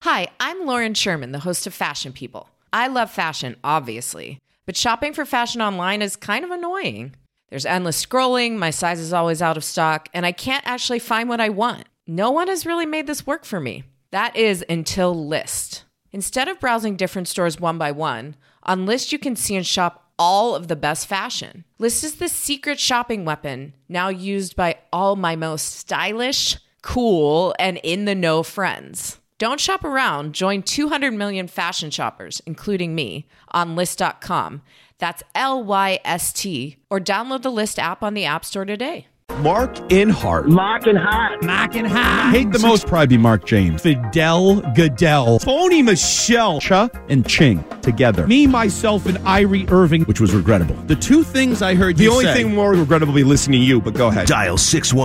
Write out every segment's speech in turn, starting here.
Hi, I'm Lauren Sherman, the host of Fashion People. I love fashion, obviously, but shopping for fashion online is kind of annoying. There's endless scrolling, my size is always out of stock, and I can't actually find what I want. No one has really made this work for me. That is until Lyst. Instead of browsing different stores one by one, on Lyst you can see and shop all of the best fashion. Lyst is the secret shopping weapon, now used by all my most stylish, cool, and in-the-know friends. Don't shop around. Join 200 million fashion shoppers, including me, on Lyst.com. That's Lyst, or download the Lyst app on the App Store today. Mark Inhart. Mark and Hot. Mark and Hot. Hate the most, probably be Mark James. Fidel Goodell. Tony Michelle. Cha and Ching together. Me, myself, and Irie Irving. Which was regrettable. The two things I heard The you only say. thing more regrettable be listening to you, but go ahead. Dial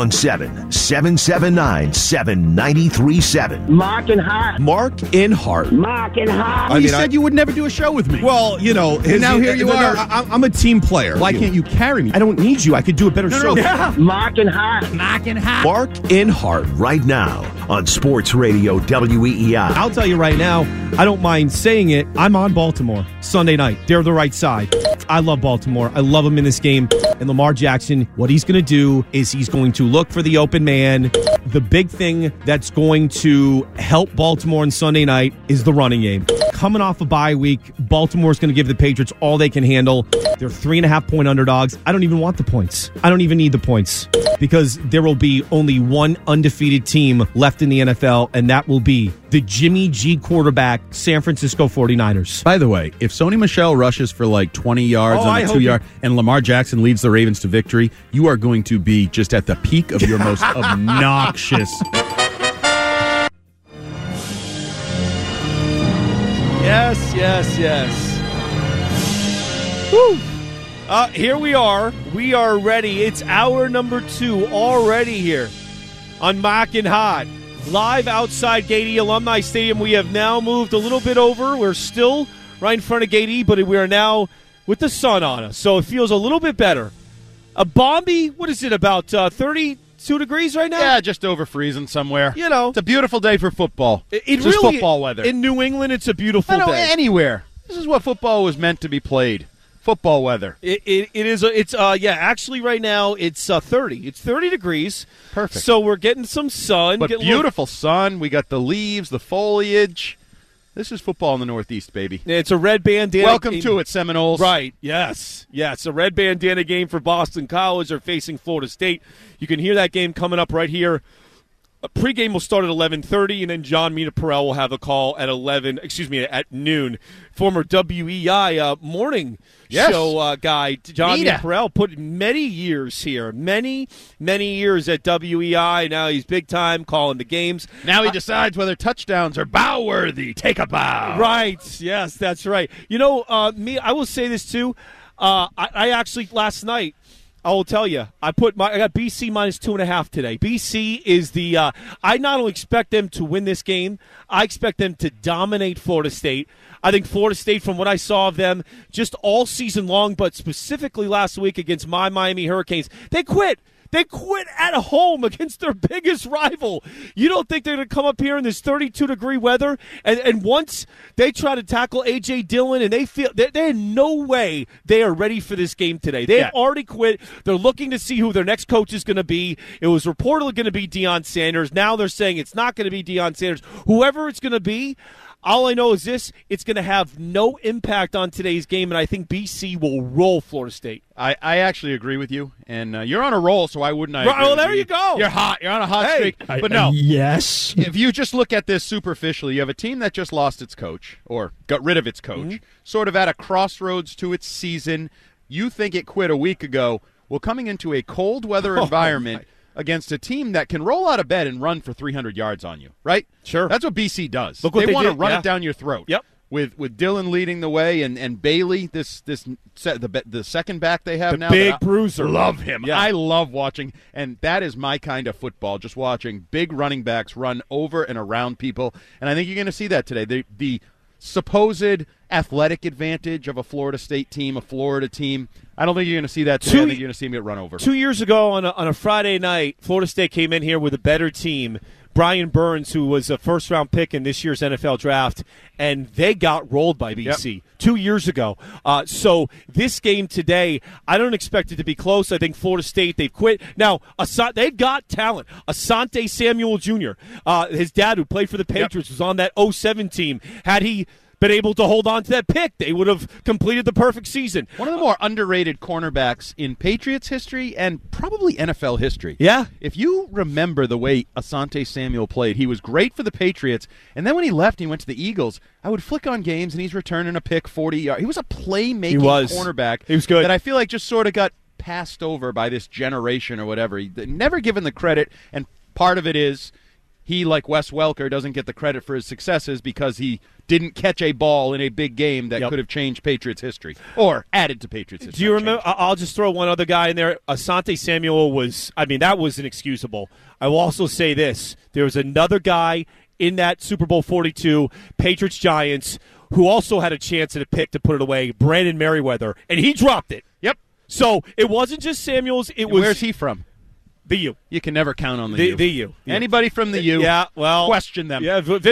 617-779-7937. Mark and Hot. Mark Inhart. Mark and Hot. You said you would never do a show with me. Well, you know. now here you are. I'm a team player. Why can't you carry me? I don't need you. I could do a better show. Yeah. Mark and Hot. Mark and Hot. Mark Inhart right now on Sports Radio WEEI. I'll tell you right now, I don't mind saying it. I'm on Baltimore Sunday night. They're the right side. I love Baltimore. I love them in this game. And Lamar Jackson, what he's going to do is he's going to look for the open man. The big thing that's going to help Baltimore on Sunday night is the running game. Coming off a bye week, Baltimore's going to give the Patriots all they can handle. They're 3.5-point underdogs. I don't even want the points. I don't even need the points because there will be only one undefeated team left in the NFL, and that will be the Jimmy G quarterback San Francisco 49ers. By the way, if Sony Michel rushes for like 20 yards on the 2-yard and Lamar Jackson leads the Ravens to victory, you are going to be just at the peak of your most obnoxious. Yes. Woo! Here we are. We are ready. It's hour number 2 already here on Mark and Hot. Live outside Gate E Alumni Stadium. We have now moved a little bit over. We're still right in front of Gate E, but we are now with the sun on us, so it feels a little bit better. Bombi, what is it, about 32 degrees right now? Yeah, just over freezing somewhere. You know. It's a beautiful day for football. It's just really, football weather. In New England, it's a beautiful day. Anywhere. This is what football was meant to be played. Football weather. It is. Actually, right now it's 30. It's 30 degrees. Perfect. So we're getting some sun. But beautiful sun. We got the leaves, the foliage. This is football in the Northeast, baby. It's a red bandana. Welcome to it, Seminoles. Right. Yes. A red bandana game for Boston College. They're facing Florida State. You can hear that game coming up right here. Pregame will start at 11:30, and then John Mina Perrell will have a call at at noon. Former WEI morning show guy John Mina Perrell put many years here, many years at WEI. Now he's big time calling the games. Now he decides whether touchdowns are bow worthy. Take a bow. Right. Yes, that's right. You know, I will say this too. I actually last night. I will tell you, I got BC minus 2.5 today. BC is the I not only expect them to win this game, I expect them to dominate Florida State. I think Florida State, from what I saw of them just all season long, but specifically last week against my Miami Hurricanes, they quit. They quit at home against their biggest rival. You don't think they're going to come up here in this 32-degree weather? And once they try to tackle A.J. Dillon, and they feel there's no way they are ready for this game today. They have already quit. They're looking to see who their next coach is going to be. It was reportedly going to be Deion Sanders. Now they're saying it's not going to be Deion Sanders. Whoever it's going to be, all I know is this: it's going to have no impact on today's game, and I think BC will roll Florida State. I actually agree with you, and you're on a roll, so why wouldn't I agree well, with there you? you go. You're hot. You're on a hot streak. But no. Yes. If you just look at this superficially, you have a team that just lost its coach or got rid of its coach, sort of at a crossroads to its season. You think it quit a week ago. Well, coming into a cold weather environment against a team that can roll out of bed and run for 300 yards on you, right? Sure. That's what BC does. Look what they want to did. run it down your throat. Yep. With Dillon leading the way and Bailey, the second back they have now. Big bruiser. Love him. Yeah. I love watching, and that is my kind of football, just watching big running backs run over and around people. And I think you're going to see that today. The supposed athletic advantage of a Florida State team, a Florida team, I don't think you're going to see that today. I think you're going to see them get run over. 2 years ago on a Friday night, Florida State came in here with a better team. Brian Burns, who was a first-round pick in this year's NFL draft, and they got rolled by BC 2 years ago. So this game today, I don't expect it to be close. I think Florida State, they've quit. Now, they've got talent. Asante Samuel Jr., his dad, who played for the Patriots, was on that 07 team. Had he been able to hold on to that pick, they would have completed the perfect season. One of the more underrated cornerbacks in Patriots history and probably NFL history. Yeah. If you remember the way Asante Samuel played, he was great for the Patriots, and then when he left and he went to the Eagles, I would flick on games and he's returning a pick 40 yards. He was a playmaking cornerback. He was good. That I feel like just sort of got passed over by this generation or whatever. He never given the credit, and part of it is he, like Wes Welker, doesn't get the credit for his successes because he didn't catch a ball in a big game that could have changed Patriots history or added to Patriots history. Do you remember? I'll just throw one other guy in there. Asante Samuel that was inexcusable. I will also say this. There was another guy in that Super Bowl 42, Patriots-Giants, who also had a chance at a pick to put it away, Brandon Merriweather, and he dropped it. Yep. So it wasn't just Samuels. Where's he from? The U. You can never count on the U. The U. Anybody from the U, question them. Yeah, Vince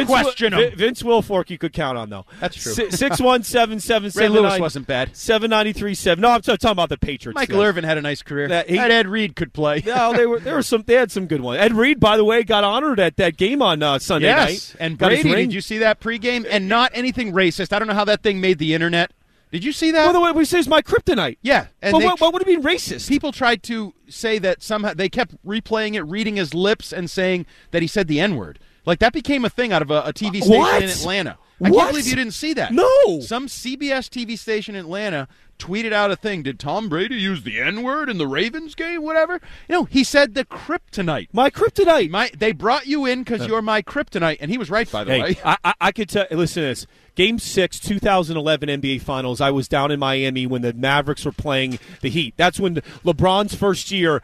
Wilfork you could count on, though. That's true. 617-779. Ray Lewis wasn't bad. 793-7. No, I'm talking about the Patriots. Michael Irvin had a nice career. Ed Reed could play. No, they had some good ones. Ed Reed, by the way, got honored at that game on Sunday night. Yes, and Brady, did you see that pregame? And not anything racist. I don't know how that thing made the internet. Did you see that? By the way, we say it's my kryptonite. Yeah. And but what would it be racist? People tried to say that somehow they kept replaying it, reading his lips, and saying that he said the N-word. Like, that became a thing out of a TV station in Atlanta. I can't believe you didn't see that. No. Some CBS TV station in Atlanta tweeted out a thing. Did Tom Brady use the N-word in the Ravens game? Whatever. He said the kryptonite. My kryptonite. They brought you in because you're my kryptonite, and he was right, by the way. I could tell. Listen to this. Game 6, 2011 NBA Finals, I was down in Miami when the Mavericks were playing the Heat. That's when LeBron's first year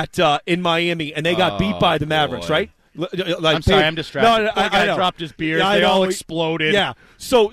in Miami, and they got beat by the Mavericks, right? I'm sorry, I'm distracted. No, I dropped his beer. Yeah, they all exploded. Yeah. So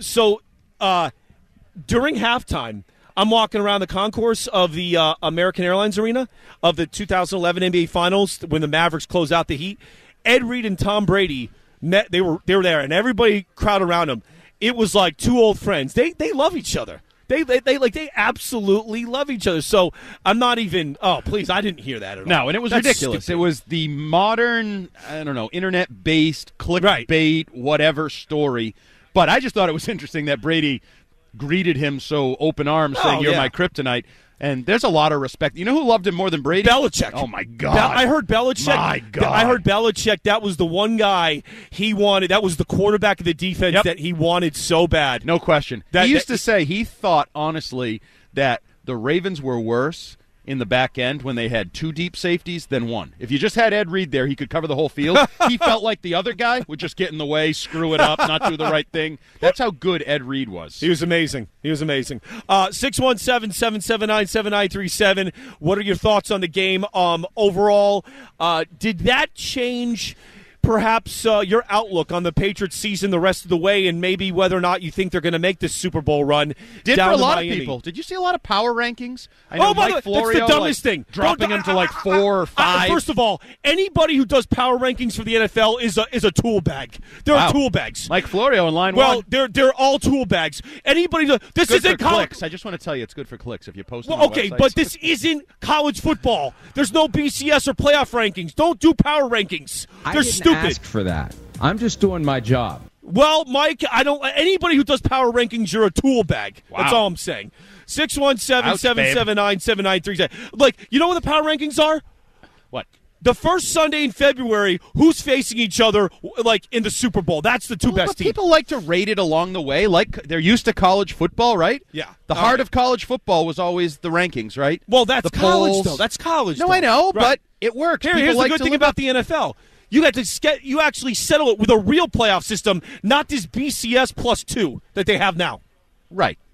during halftime, I'm walking around the concourse of the American Airlines Arena of the 2011 NBA Finals when the Mavericks closed out the Heat. Ed Reed and Tom Brady met. They were there, and everybody crowded around them. It was like two old friends. They love each other. They absolutely love each other. So I'm not even. Oh, please! I didn't hear that at all. No, and it was ridiculous. Stupid. It was the modern, I don't know, internet-based clickbait, whatever story. But I just thought it was interesting that Brady greeted him so open arms, saying, "You're my kryptonite." And there's a lot of respect. You know who loved him more than Brady? Belichick. Oh, my God. I heard Belichick. My God. I heard Belichick. That was the one guy he wanted. That was the quarterback of the defense that he wanted so bad. No question. He used to say he thought, honestly, that the Ravens were worse in the back end when they had two deep safeties than one. If you just had Ed Reed there, he could cover the whole field. He felt like the other guy would just get in the way, screw it up, not do the right thing. That's how good Ed Reed was. He was amazing. 617-779-7937. What are your thoughts on the game overall? Did that change perhaps your outlook on the Patriots season the rest of the way, and maybe whether or not you think they're going to make this Super Bowl run? Did down for a to lot Miami. of people. Did you see a lot of power rankings? I know by the Mike way, Florio, that's the dumbest thing. Dropping them to like 4 or 5. First of all, anybody who does power rankings for the NFL is a tool bag. They're tool bags. Mike Florio in line 1. Well, they're all tool bags. Anybody this good isn't for clicks. I just want to tell you, it's good for clicks if you post them on okay, websites. but this isn't college football. There's no BCS or playoff rankings. Don't do power rankings. They're stupid. I didn't ask for that. I'm just doing my job. Well, Mike, I don't. Anybody who does power rankings, you're a tool bag. Wow. That's all I'm saying. 617-779-7937. Like, you know what the power rankings are? What? The first Sunday in February, who's facing each other, like, in the Super Bowl? That's the two best teams. People like to rate it along the way. Like, they're used to college football, right? Yeah. The heart of college football was always the rankings, right? Well, that's the college, polls. though. That's college. No, though. I know, Right. but it works. Here's the good thing about the NFL. You actually settle it with a real playoff system, not this BCS +2 that they have now. Right.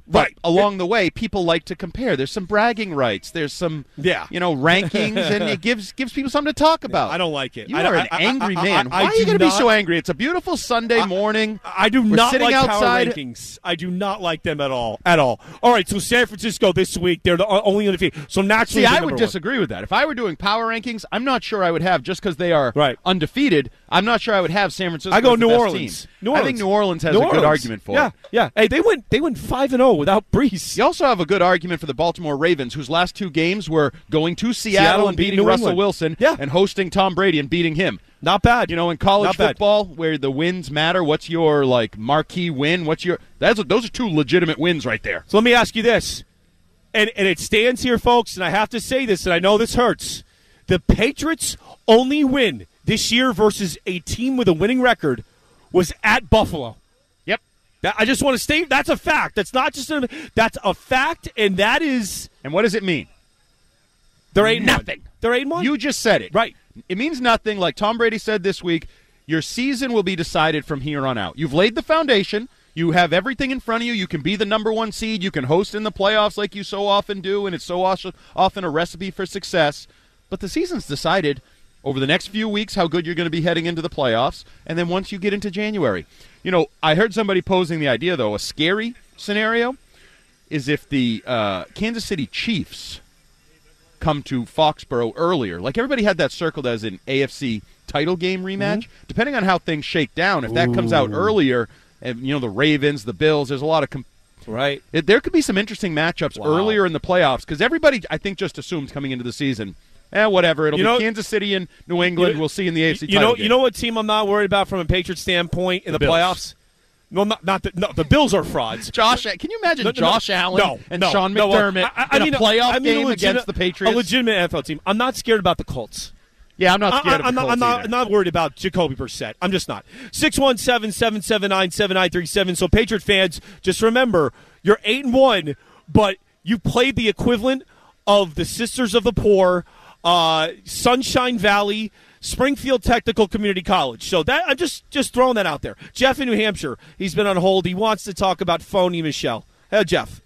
Right. But along the way, people like to compare. There's some bragging rights. There's some, rankings, and it gives people something to talk about. I don't like it. You are an angry man. Why are you going to be so angry? It's a beautiful Sunday morning. I do not like outside. Power rankings. I do not like them at all. All right, so San Francisco this week, they're the only undefeated. So naturally, I would disagree with that. If I were doing power rankings, I'm not sure I would have, just because they are undefeated, I'm not sure I would have San Francisco. I go as New the best Orleans. team. New Orleans. I think New Orleans has a good argument for it. Yeah. Hey, they went 5-0 without Brees. You also have a good argument for the Baltimore Ravens, whose last two games were going to Seattle and beating Russell Wilson and hosting Tom Brady and beating him. Not bad. In college football, where the wins matter, what's your marquee win? Those are two legitimate wins right there. So let me ask you this, and it stands here, folks, and I have to say this, and I know this hurts. The Patriots' only win this year versus a team with a winning record was at Buffalo. Yep. I just want to state that's a fact. That's not just that's a fact, and that is. And what does it mean? There ain't nothing. There ain't one. You just said it. Right. It means nothing. Like Tom Brady said this week, your season will be decided from here on out. You've laid the foundation. You have everything in front of you. You can be the number one seed. You can host in the playoffs like you so often do, and it's so often a recipe for success. But the season's decided over the next few weeks how good you're going to be heading into the playoffs, and then once you get into January. I heard somebody posing the idea, though, a scary scenario is if the Kansas City Chiefs come to Foxborough earlier. Like everybody had that circled as an AFC title game rematch. Mm-hmm. Depending on how things shake down, if that comes out earlier, and the Ravens, the Bills, there's a lot of right. There could be some interesting matchups earlier in the playoffs because everybody, I think, just assumes coming into the season, whatever. It'll be Kansas City and New England. We'll see in the AFC title game. You know what team I'm not worried about from a Patriots standpoint in the playoffs? No, the Bills are frauds. Can you imagine Josh Allen and Sean McDermott in a playoff game against the Patriots? A legitimate NFL team. I'm not scared about the Colts. Yeah, I'm not scared of the Colts I'm not worried about Jacoby Brissett. I'm just not. 617-779-7937. So, Patriot fans, just remember, you're 8-1, but you played the equivalent of the Sisters of the Poor, Sunshine Valley, Springfield Technical Community College. So that I'm just throwing that out there. Jeff in New Hampshire, he's been on hold. He wants to talk about Phony Michelle. Hey, Jeff.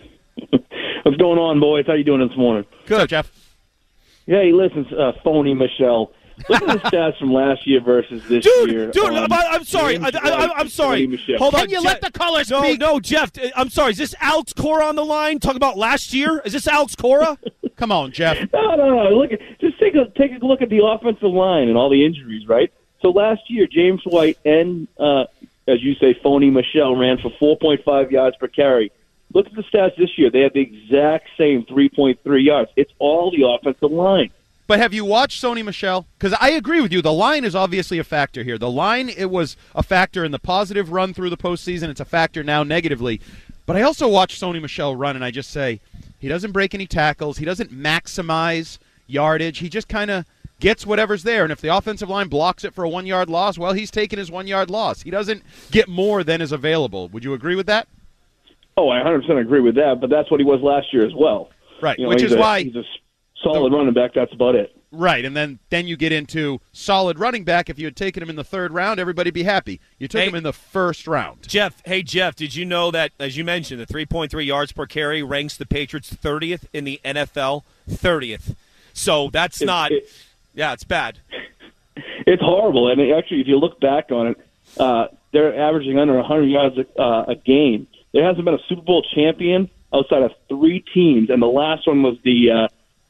What's going on, boys? How you doing this morning? Good, what's up, Jeff? Hey, listen, Phony Michelle. Look at the stats from last year versus this year. Dude, I'm sorry. I'm sorry. Hold on. Can you let the caller speak? No, Jeff. I'm sorry. Is this Alex Cora on the line? Talking about last year? Is this Alex Cora? Come on, Jeff. No. Just take a look at the offensive line and all the injuries, right? So last year, James White and, as you say, Phony Michelle ran for 4.5 yards per carry. Look at the stats this year. They have the exact same 3.3 yards. It's all the offensive line. But have you watched Sony Michel? Because I agree with you. The line is obviously a factor here. The line, it was a factor in the positive run through the postseason. It's a factor now negatively. But I also watched Sony Michel run, and I just say he doesn't break any tackles. He doesn't maximize yardage. He just kind of gets whatever's there. And if the offensive line blocks it for a 1-yard loss, well, he's taking his 1-yard loss. He doesn't get more than is available. Would you agree with that? Oh, I 100% agree with that, but that's what he was last year as well. Right, which is why he's a solid running back. That's about it. Right, and then you get into solid running back. If you had taken him in the 3rd round, everybody'd be happy. You took him in the 1st round. Jeff, did you know that, as you mentioned, the 3.3 yards per carry ranks the Patriots 30th in the NFL? 30th. So that's it's bad. It's horrible. And actually, if you look back on it, they're averaging under 100 yards a game. There hasn't been a Super Bowl champion outside of 3 teams, and the last one was the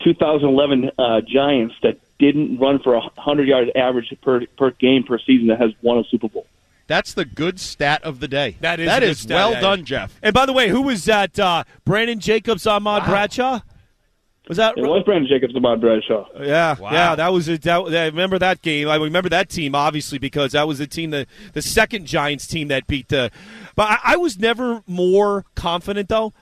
2011 Giants that didn't run for 100 yards average per game per season that has won a Super Bowl. That's the good stat of the day. That is well done, Jeff. And by the way, who was that? Brandon Jacobs, Ahmad Bradshaw? Was that? It was Brandon Jacobs, Ahmad Bradshaw. Yeah, that was it. I remember that game. I remember that team obviously because that was the team, the second Giants team that beat the. But I was never more confident though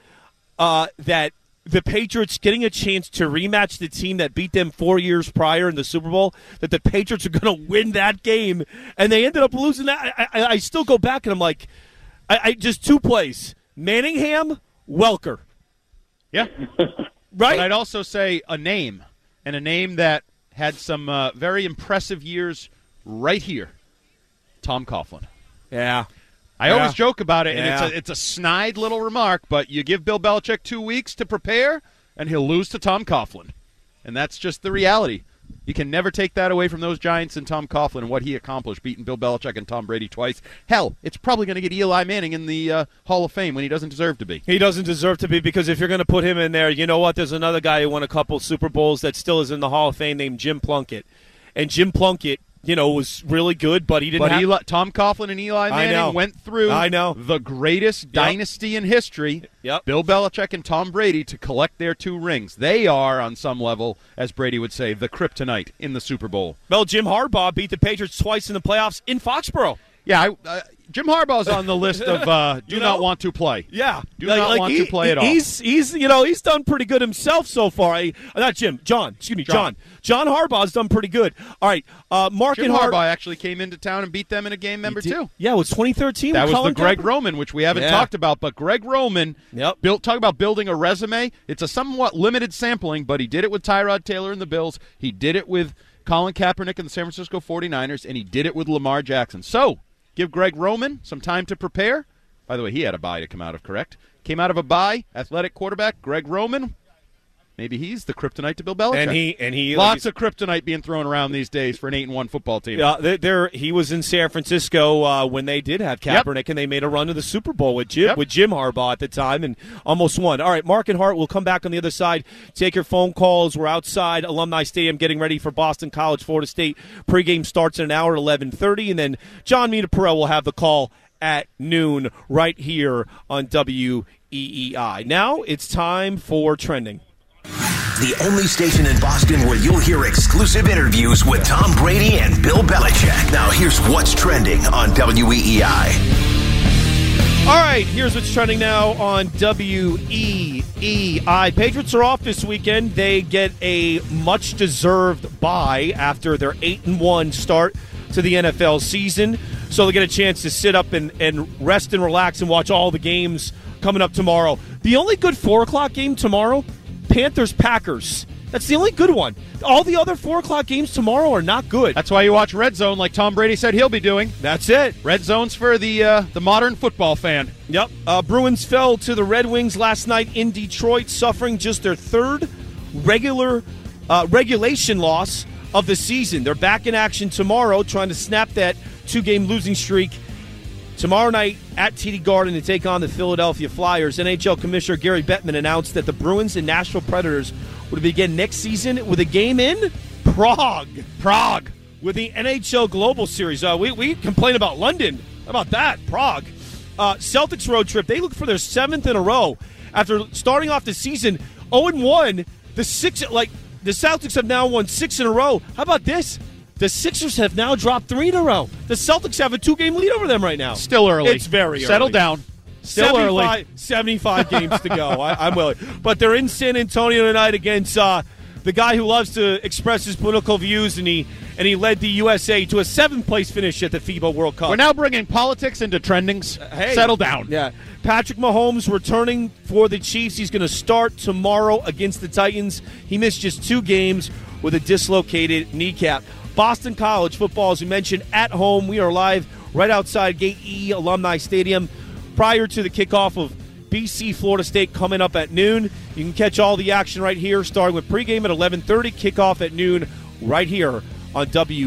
that the Patriots getting a chance to rematch the team that beat them 4 years prior in the Super Bowl, that the Patriots are going to win that game, and they ended up losing that. I still go back and I'm like, I just 2 plays: Manningham, Welker. Yeah. Right? But I'd also say a name that had some very impressive years right here, Tom Coughlin. Yeah. I always joke about it, and Yeah. it's a snide little remark, but you give Bill Belichick 2 weeks to prepare, and he'll lose to Tom Coughlin. And that's just the reality. You can never take that away from those Giants and Tom Coughlin and what he accomplished, beating Bill Belichick and Tom Brady twice. Hell, it's probably going to get Eli Manning in the Hall of Fame when he doesn't deserve to be. He doesn't deserve to be, because if you're going to put him in there, you know what? There's another guy who won a couple Super Bowls that still is in the Hall of Fame named Jim Plunkett. And Jim Plunkett, was really good, but he didn't have... Tom Coughlin and Eli Manning went through the greatest dynasty in history, Bill Belichick and Tom Brady, to collect their 2 rings. They are, on some level, as Brady would say, the kryptonite in the Super Bowl. Well, Jim Harbaugh beat the Patriots twice in the playoffs in Foxborough. Yeah, Jim Harbaugh's on the list of do not want to play. Yeah, do not want to play at all. He's done pretty good himself so far. John Harbaugh's done pretty good. All right, Mark Jim and Harbaugh actually came into town and beat them in a game. Remember too? Yeah, it was 2013. That was Colin the Greg Kaepernick. Roman, which we haven't talked about. But Greg Roman, talk about building a resume. It's a somewhat limited sampling, but he did it with Tyrod Taylor and the Bills. He did it with Colin Kaepernick and the San Francisco 49ers, and he did it with Lamar Jackson. So, give Greg Roman some time to prepare. By the way, he had a bye to come out of, correct? Came out of a bye, athletic quarterback, Greg Roman. Maybe he's the kryptonite to Bill Belichick. And he lots of kryptonite being thrown around these days for an 8-1 football team. Yeah, he was in San Francisco when they did have Kaepernick, and they made a run to the Super Bowl with Jim Harbaugh at the time and almost won. All right, Mark and Hart will come back on the other side. Take your phone calls. We're outside Alumni Stadium getting ready for Boston College, Florida State. Pregame starts in an hour at 11:30, and then John Mina-Perrell will have the call at noon right here on WEEI. Now it's time for Trending. The only station in Boston where you'll hear exclusive interviews with Tom Brady and Bill Belichick. Now here's what's trending on WEEI. All right, here's what's trending now on WEEI. Patriots are off this weekend. They get a much-deserved bye after their 8-1 start to the NFL season. So they get a chance to sit up and rest and relax and watch all the games coming up tomorrow. The only good 4 o'clock game tomorrow, Panthers-Packers. That's the only good one. All the other 4 o'clock games tomorrow are not good. That's why you watch Red Zone like Tom Brady said he'll be doing. That's it. Red Zone's for the modern football fan. Yep. Bruins fell to the Red Wings last night in Detroit, suffering just their 3rd regulation loss of the season. They're back in action tomorrow, trying to snap that 2-game losing streak tomorrow night at TD Garden to take on the Philadelphia Flyers. NHL Commissioner Gary Bettman announced that the Bruins and Nashville Predators would begin next season with a game in Prague, with the NHL Global Series. We complain about London. How about that? Prague. Celtics road trip. They look for their 7th in a row. After starting off the season 0-1, the Celtics have now won 6 in a row. How about this? The Sixers have now dropped 3 in a row. The Celtics have a 2-game lead over them right now. Still early. It's very early. Settle down. Still 75 games to go. I'm willing. But they're in San Antonio tonight against the guy who loves to express his political views, and he led the USA to a 7th-place finish at the FIBA World Cup. We're now bringing politics into trendings. Hey. Settle down. Yeah. Patrick Mahomes returning for the Chiefs. He's going to start tomorrow against the Titans. He missed just 2 games with a dislocated kneecap. Boston College football, as we mentioned, at home. We are live right outside Gate E Alumni Stadium prior to the kickoff of BC Florida State coming up at noon. You can catch all the action right here, starting with pregame at 11:30, kickoff at noon right here on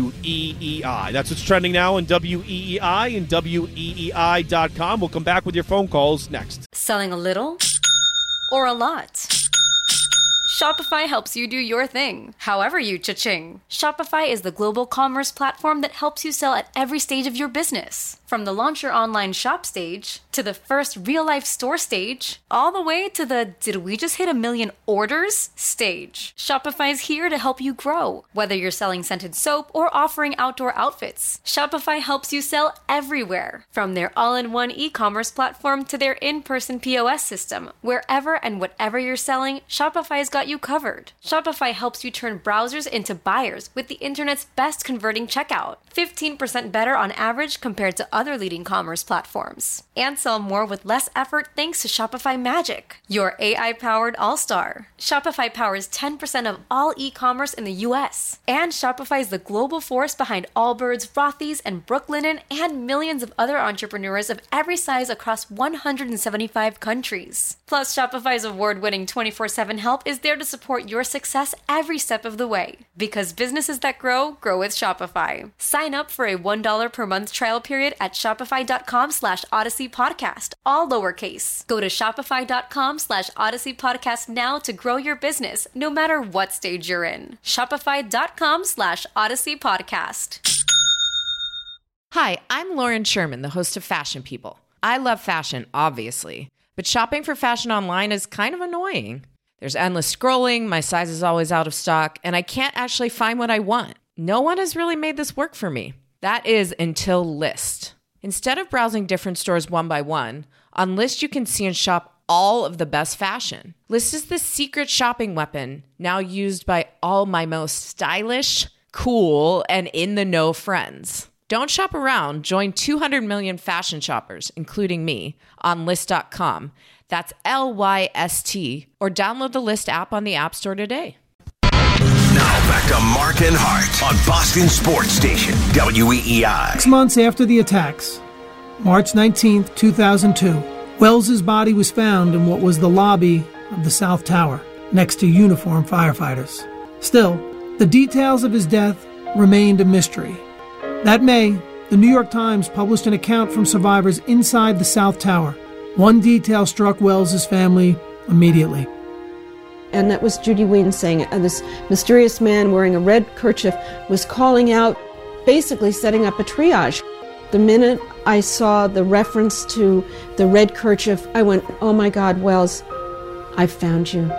WEEI. That's what's trending now on WEEI and WEEI.com. We'll come back with your phone calls next. Selling a little or a lot? Shopify helps you do your thing, however you cha-ching. Shopify is the global commerce platform that helps you sell at every stage of your business. From the launch your online shop stage, to the first real-life store stage, all the way to the did we just hit 1 million orders stage. Shopify's here to help you grow. Whether you're selling scented soap or offering outdoor outfits, Shopify helps you sell everywhere. From their all-in-one e-commerce platform to their in-person POS system, wherever and whatever you're selling, Shopify's got you covered. Shopify helps you turn browsers into buyers with the internet's best converting checkout. 15% better on average compared to other other leading commerce platforms. And sell more with less effort thanks to Shopify Magic, your AI-powered all-star. Shopify powers 10% of all e-commerce in the U.S. And Shopify is the global force behind Allbirds, Rothy's, and Brooklinen, and millions of other entrepreneurs of every size across 175 countries. Plus, Shopify's award-winning 24/7 help is there to support your success every step of the way. Because businesses that grow with Shopify. Sign up for a $1 per month trial period at shopify.com/Odyssey Podcast, all lowercase. Go to shopify.com/Odyssey Podcast now to grow your business, no matter what stage you're in. Shopify.com/Odyssey Podcast. Hi, I'm Lauren Sherman, the host of Fashion People. I love fashion, obviously, but shopping for fashion online is kind of annoying. There's endless scrolling, my size is always out of stock, and I can't actually find what I want. No one has really made this work for me. That is until Lyst. Instead of browsing different stores one by one, on Lyst you can see and shop all of the best fashion. Lyst is the secret shopping weapon now used by all my most stylish, cool, and in-the-know friends. Don't shop around. Join 200 million fashion shoppers, including me, on Lyst.com. That's LYST, or download the Lyst app on the App Store today. Now back to Mark and Hart on Boston Sports Station, WEEI. 6 months after the attacks, March 19th, 2002, Wells's body was found in what was the lobby of the South Tower, next to uniformed firefighters. Still, the details of his death remained a mystery. That May, the New York Times published an account from survivors inside the South Tower. One detail struck Wells's family immediately. And that was Judy Ween saying this mysterious man wearing a red kerchief was calling out, basically setting up a triage. The minute I saw the reference to the red kerchief, I went, oh my God, Wells, I found you.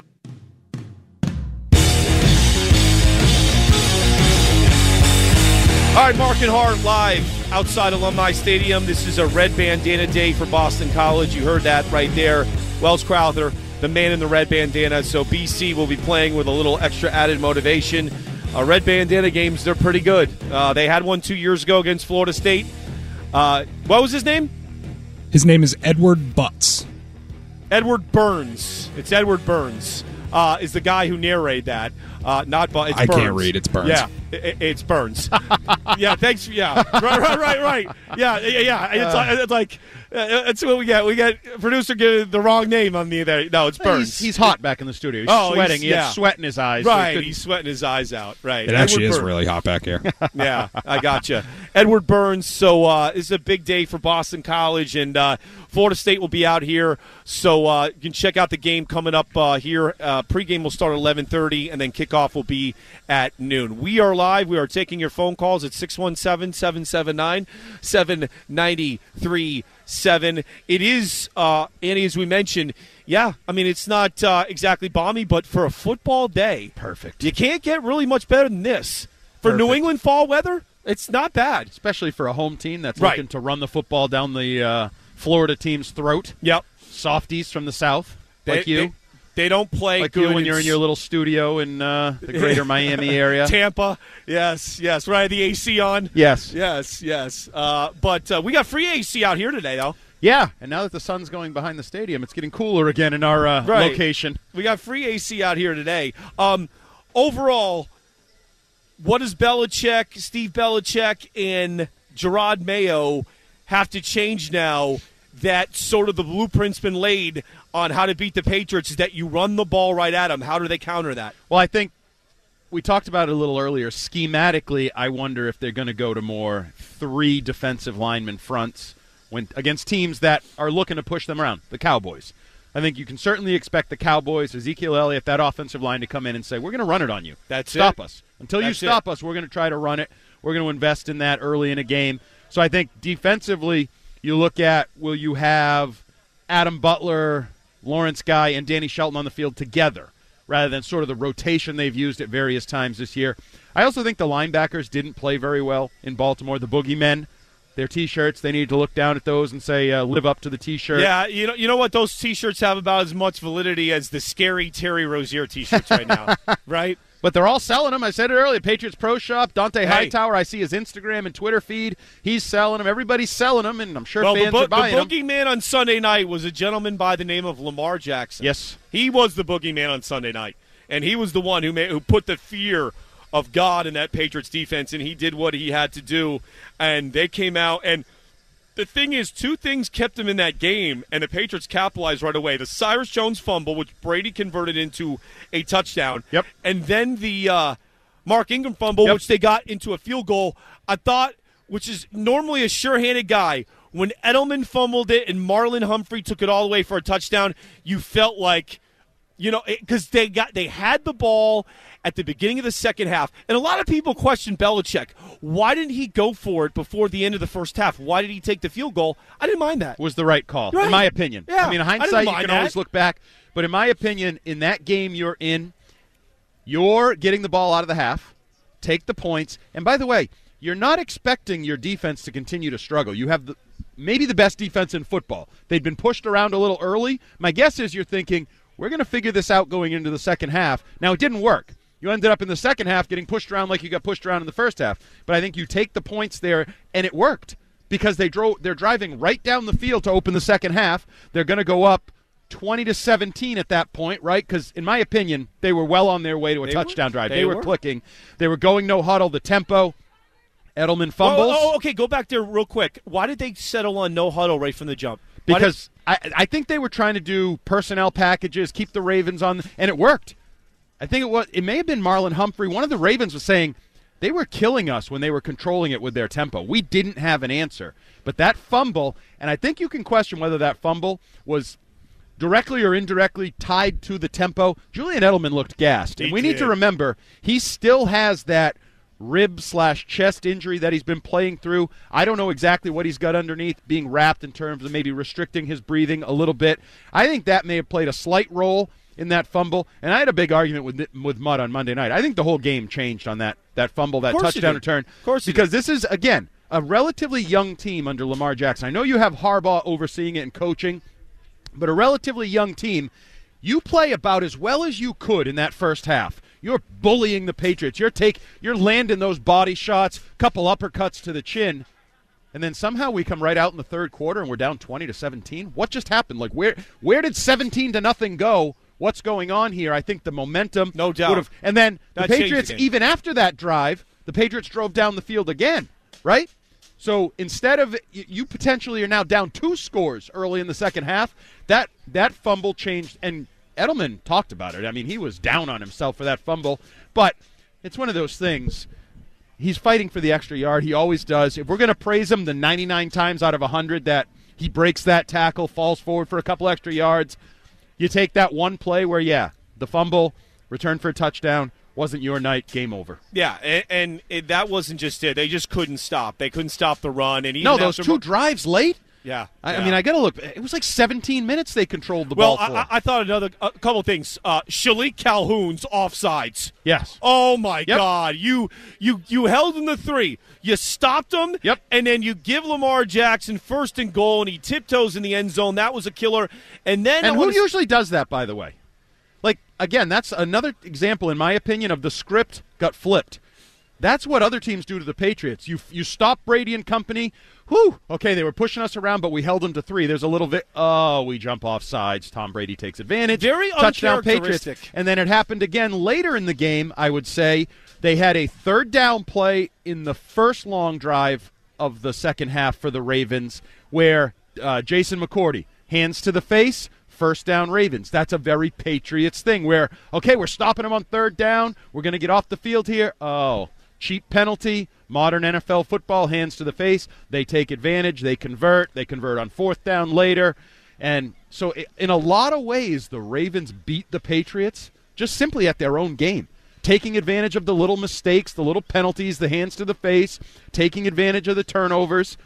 All right, Mark and Hart live outside Alumni Stadium. This is a red bandana day for Boston College. You heard that right there. Wells Crowther, the man in the red bandana. So BC will be playing with a little extra added motivation. Red bandana games, they're pretty good. They had one 2 years ago against Florida State. What was his name? His name is Edward Butts. Edward Burns. It's Edward Burns. Is the guy who narrated that. Not Burns. It's I Burns. can't read. It's Burns. Yeah, it's Burns. Yeah, thanks. Yeah, right. Yeah. It's like that's what we get. We get producer give the wrong name on the there. No, it's Burns. He's hot back in the studio. He's sweating. He has sweat in his eyes. Right, So he's sweating his eyes out. Right. It actually Edward is Burns. really hot back here. Yeah, I gotcha. Edward Burns. So this is a big day for Boston College, and Florida State will be out here. So you can check out the game coming up here. Pregame will start at 11:30, and then kickoff will be at noon. We are live. We are taking your phone calls at 617-779-7937. It is, Annie, as we mentioned, yeah, I mean, it's not exactly balmy, but for a football day, perfect. You can't get really much better than this. For New England fall weather, it's not bad. Especially for a home team that's Right. looking to run the football down the Florida team's throat. Yep. Softies from the South, like you. They don't play like good you when you're in your little studio in the greater Miami area. Tampa, yes, right, the AC on. Yes. But we got free AC out here today, though. Yeah, and now that the sun's going behind the stadium, it's getting cooler again in our location. We got free AC out here today. Overall, what does Belichick, Steve Belichick, and Gerard Mayo have to change now that sort of the blueprint's been laid on how to beat the Patriots is that you run the ball right at them? How do they counter that? Well, I think we talked about it a little earlier. Schematically, I wonder if they're going to go to more 3 defensive lineman fronts when against teams that are looking to push them around, the Cowboys. I think you can certainly expect the Cowboys, Ezekiel Elliott, that offensive line to come in and say, we're going to run it on you. Stop us. Until you stop us, we're going to try to run it. We're going to invest in that early in a game. So I think defensively, you look at, will you have Adam Butler, Lawrence Guy, and Danny Shelton on the field together rather than sort of the rotation they've used at various times this year. I also think the linebackers didn't play very well in Baltimore, the boogeymen. Their T-shirts, they need to look down at those and say, live up to the T-shirt. Yeah, you know what? Those T-shirts have about as much validity as the scary Terry Rozier T-shirts right now, right? But they're all selling them. I said it earlier. Patriots Pro Shop, Dante Hightower. I see his Instagram and Twitter feed. He's selling them. Everybody's selling them, and I'm sure fans are buying them. The boogeyman on Sunday night was a gentleman by the name of Lamar Jackson. Yes. He was the boogeyman on Sunday night, and he was the one who put the fear of God in that Patriots defense, and he did what he had to do, and they came out. And the thing is, two things kept him in that game, and the Patriots capitalized right away. The Cyrus Jones fumble, which Brady converted into a touchdown. Yep. And then the Mark Ingram fumble, which they got into a field goal. I thought, which is normally a sure-handed guy, when Edelman fumbled it and Marlon Humphrey took it all the way for a touchdown, you felt like, because they had the ball at the beginning of the second half. And a lot of people question Belichick. Why didn't he go for it before the end of the first half? Why did he take the field goal? I didn't mind that. Was the right call, right. in my opinion. Yeah, I mean, in hindsight, you can always look back. But in my opinion, in that game you're in, you're getting the ball out of the half, take the points. And by the way, you're not expecting your defense to continue to struggle. You have maybe the best defense in football. They'd been pushed around a little early. My guess is you're thinking, we're going to figure this out going into the second half. Now, it didn't work. You ended up in the second half getting pushed around like you got pushed around in the first half. But I think you take the points there, and it worked because they're driving right down the field to open the second half. They're going to go up 20-17 at that point, right? Because, in my opinion, they were well on their way to a touchdown drive. They were clicking. They were going no huddle. The tempo. Edelman fumbles. Okay, go back there real quick. Why did they settle on no huddle right from the jump? Because I think they were trying to do personnel packages, keep the Ravens on, and it worked. I think it may have been Marlon Humphrey. One of the Ravens was saying they were killing us when they were controlling it with their tempo. We didn't have an answer. But that fumble, and I think you can question whether that fumble was directly or indirectly tied to the tempo. Julian Edelman looked gassed. And we need to remember, he still has that rib/chest injury that he's been playing through. I don't know exactly what he's got underneath, being wrapped in terms of maybe restricting his breathing a little bit. I think that may have played a slight role in that fumble, and I had a big argument with Mudd on Monday night. I think the whole game changed on that fumble, that touchdown return. Of course, because this is, again, a relatively young team under Lamar Jackson. I know you have Harbaugh overseeing it and coaching, but a relatively young team. You play about as well as you could in that first half. You're bullying the Patriots. You're landing those body shots, couple uppercuts to the chin, and then somehow we come right out in the third quarter and we're down 20-17. What just happened? Like where did 17-0 go? What's going on here? I think the momentum, no doubt, and then the Patriots, the even after that drive, the Patriots drove down the field again, right? So instead of you potentially are now down 2 scores early in the second half, that fumble changed, and Edelman talked about it. I mean, he was down on himself for that fumble, but it's one of those things. He's fighting for the extra yard. He always does. If we're going to praise him the 99 times out of 100 that he breaks that tackle, falls forward for a couple extra yards, you take that one play where, the fumble, return for a touchdown, wasn't your night, game over. Yeah, and that wasn't just it. They just couldn't stop. They couldn't stop the run. And even those 2 drives late? Yeah. I mean, I got to look. It was like 17 minutes they controlled the ball for. Well, I thought a couple of things. Shalik Calhoun's offsides. Yes. Oh, my God. You held him to 3. You stopped him. Yep. And then you give Lamar Jackson 1st and goal, and he tiptoes in the end zone. That was a killer. And who usually does that, by the way? Like, again, that's another example, in my opinion, of the script got flipped. That's what other teams do to the Patriots. You stop Brady and company. Whew. Okay, they were pushing us around, but we held them to 3. There's a little bit. Oh, we jump off sides. Tom Brady takes advantage. Very touchdown uncharacteristic. Patriots. And then it happened again later in the game, I would say. They had a 3rd down play in the first long drive of the second half for the Ravens where Jason McCourty, hands to the face, 1st down Ravens. That's a very Patriots thing where, okay, we're stopping them on 3rd down. We're going to get off the field here. Oh, cheap penalty, modern NFL football, hands to the face. They take advantage. They convert on 4th down later. And so in a lot of ways, the Ravens beat the Patriots just simply at their own game, taking advantage of the little mistakes, the little penalties, the hands to the face, taking advantage of the turnovers.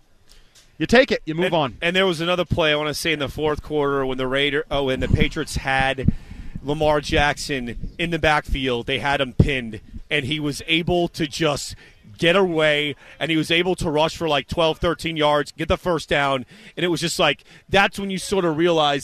You take it. You move on. And there was another play, I want to say, in the fourth quarter when the Patriots had Lamar Jackson in the backfield. They had him pinned, and he was able to just get away, and he was able to rush for like 12, 13 yards, get the 1st down, and it was just like that's when you sort of realize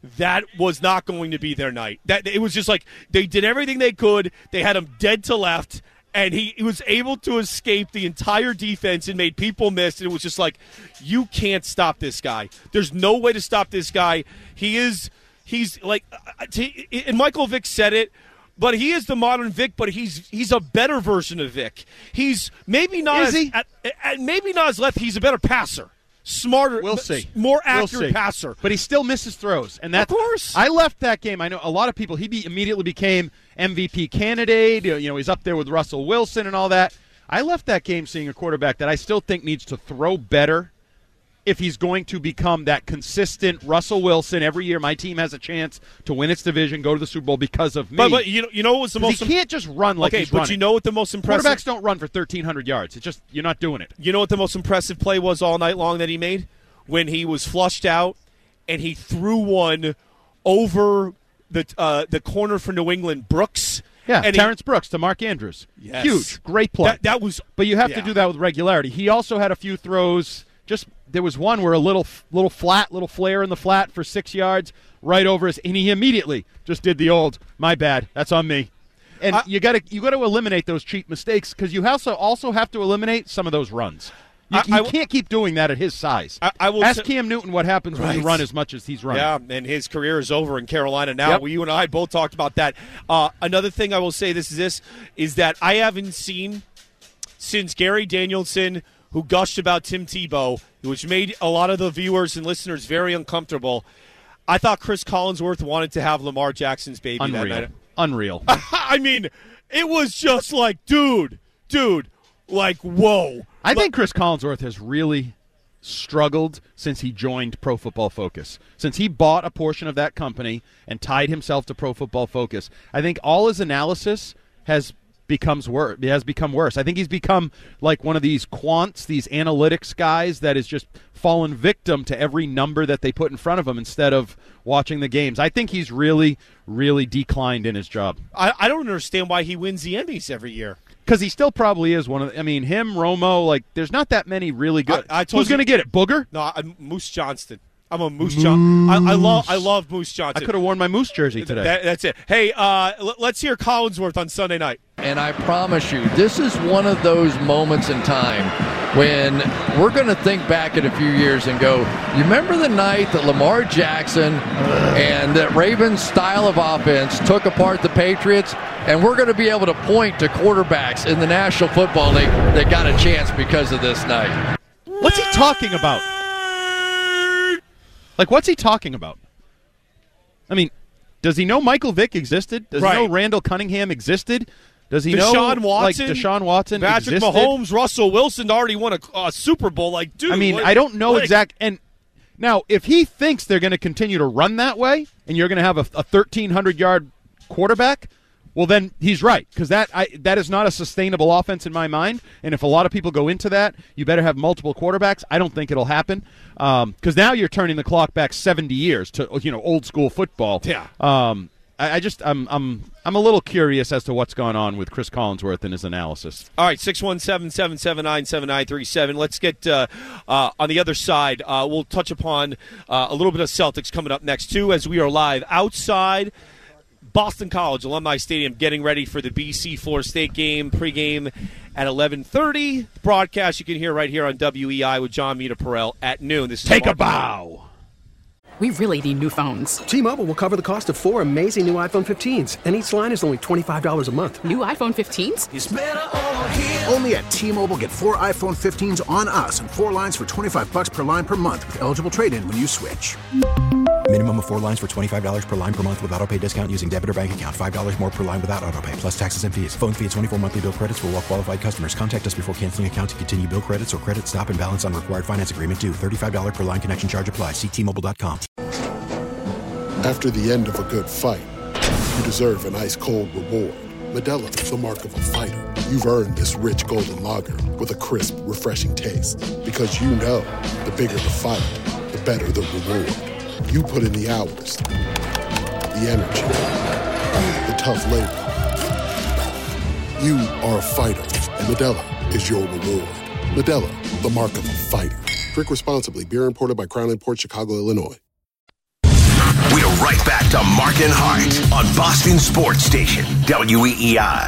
that was not going to be their night. That it was just like they did everything they could. They had him dead to left, and he was able to escape the entire defense and made people miss. And it was just like, you can't stop this guy. There's no way to stop this guy. He's like, and Michael Vick said it, but he is the modern Vic, but he's a better version of Vic. He's maybe not maybe not as left. He's a better passer, smarter. We'll see. More accurate passer. But he still misses throws, and of course. I left that game. I know a lot of people. He immediately became MVP candidate. You know, he's up there with Russell Wilson and all that. I left that game seeing a quarterback that I still think needs to throw better. If he's going to become that consistent Russell Wilson, every year my team has a chance to win its division, go to the Super Bowl because of me. But you know what's the most? He can't just run like he's running. But you know what the most impressive? Quarterbacks don't run for 1,300 yards. It's just you're not doing it. You know what the most impressive play was all night long that he made? When he was flushed out and he threw one over the corner for New England, Brooks. Yeah, and Terrence Brooks to Mark Andrews. Yes. Huge, great play. That was. But you have to do that with regularity. He also had a few throws. There was one where a little flare in the flat for 6 yards right over us, and he immediately just did the old, my bad, that's on me. And you got to eliminate those cheap mistakes because you also have to eliminate some of those runs. You can't keep doing that at his size. Ask Cam Newton what happens when you run as much as he's running. Yeah, and his career is over in Carolina now. Yep. You and I both talked about that. Another thing I will say is that I haven't seen since Gary Danielson, who gushed about Tim Tebow, which made a lot of the viewers and listeners very uncomfortable. I thought Chris Collinsworth wanted to have Lamar Jackson's baby that night. Unreal. I mean, it was just like, dude, like, whoa. I think Chris Collinsworth has really struggled since he joined Pro Football Focus. Since he bought a portion of that company and tied himself to Pro Football Focus, I think all his analysis has become worse. I think he's become like one of these quants, these analytics guys that is just fallen victim to every number that they put in front of him instead of watching the games. I think he's really, really declined in his job. I don't understand why he wins the Emmys every year. Because he still probably is one of the, I mean, him, Romo, like, there's not that many really good. Who's going to get it? Booger? No, Moose Johnston. I'm a Moose Johnston. I love Moose Johnson. I could have worn my Moose jersey today. That's it. Hey, let's hear Collinsworth on Sunday night. And I promise you, this is one of those moments in time when we're going to think back in a few years and go, you remember the night that Lamar Jackson and that Ravens style of offense took apart the Patriots? And we're going to be able to point to quarterbacks in the National Football League that got a chance because of this night. What's he talking about? Like, what's he talking about? I mean, does he know Michael Vick existed? Does he know Randall Cunningham existed? Does he know Deshaun Watson Patrick existed? Mahomes, Russell Wilson already won a Super Bowl? Like, dude. I mean, I don't know And now, if he thinks they're going to continue to run that way and you're going to have a 1,300-yard quarterback, well, then he's right, because that is not a sustainable offense in my mind. And if a lot of people go into that, you better have multiple quarterbacks. I don't think it'll happen, because now you're turning the clock back 70 years to old school football. Yeah. I'm a little curious as to what's going on with Chris Collinsworth and his analysis. All right, 617-779-7937. Let's get on the other side. We'll touch upon a little bit of Celtics coming up next too, as we are live outside Boston College Alumni Stadium, getting ready for the BC Florida State game, pregame at 11:30. The broadcast you can hear right here on WEI with John Mita-Perrell at noon. This is Take a bow. We really need new phones. T-Mobile will cover the cost of 4 amazing new iPhone 15s, and each line is only $25 a month. New iPhone 15s? It's better over here. Only at T-Mobile, get 4 iPhone 15s on us and 4 lines for $25 per line per month with eligible trade-in when you switch. Minimum of 4 lines for $25 per line per month with autopay discount using debit or bank account. $5 more per line without autopay, plus taxes and fees. Phone fee at 24 monthly bill credits for well-qualified customers. Contact us before canceling account to continue bill credits or credit stop and balance on required finance agreement due. $35 per line connection charge applies. See T-Mobile.com. After the end of a good fight, you deserve an ice-cold reward. Modelo is the mark of a fighter. You've earned this rich golden lager with a crisp, refreshing taste. Because you know, the bigger the fight, the better the reward. You put in the hours, the energy, the tough labor. You are a fighter, and Modelo is your reward. Modelo, the mark of a fighter. Drink responsibly. Beer imported by Crown Imports, Chicago, Illinois. We're right back to Mark and Hart on Boston Sports Station, WEEI.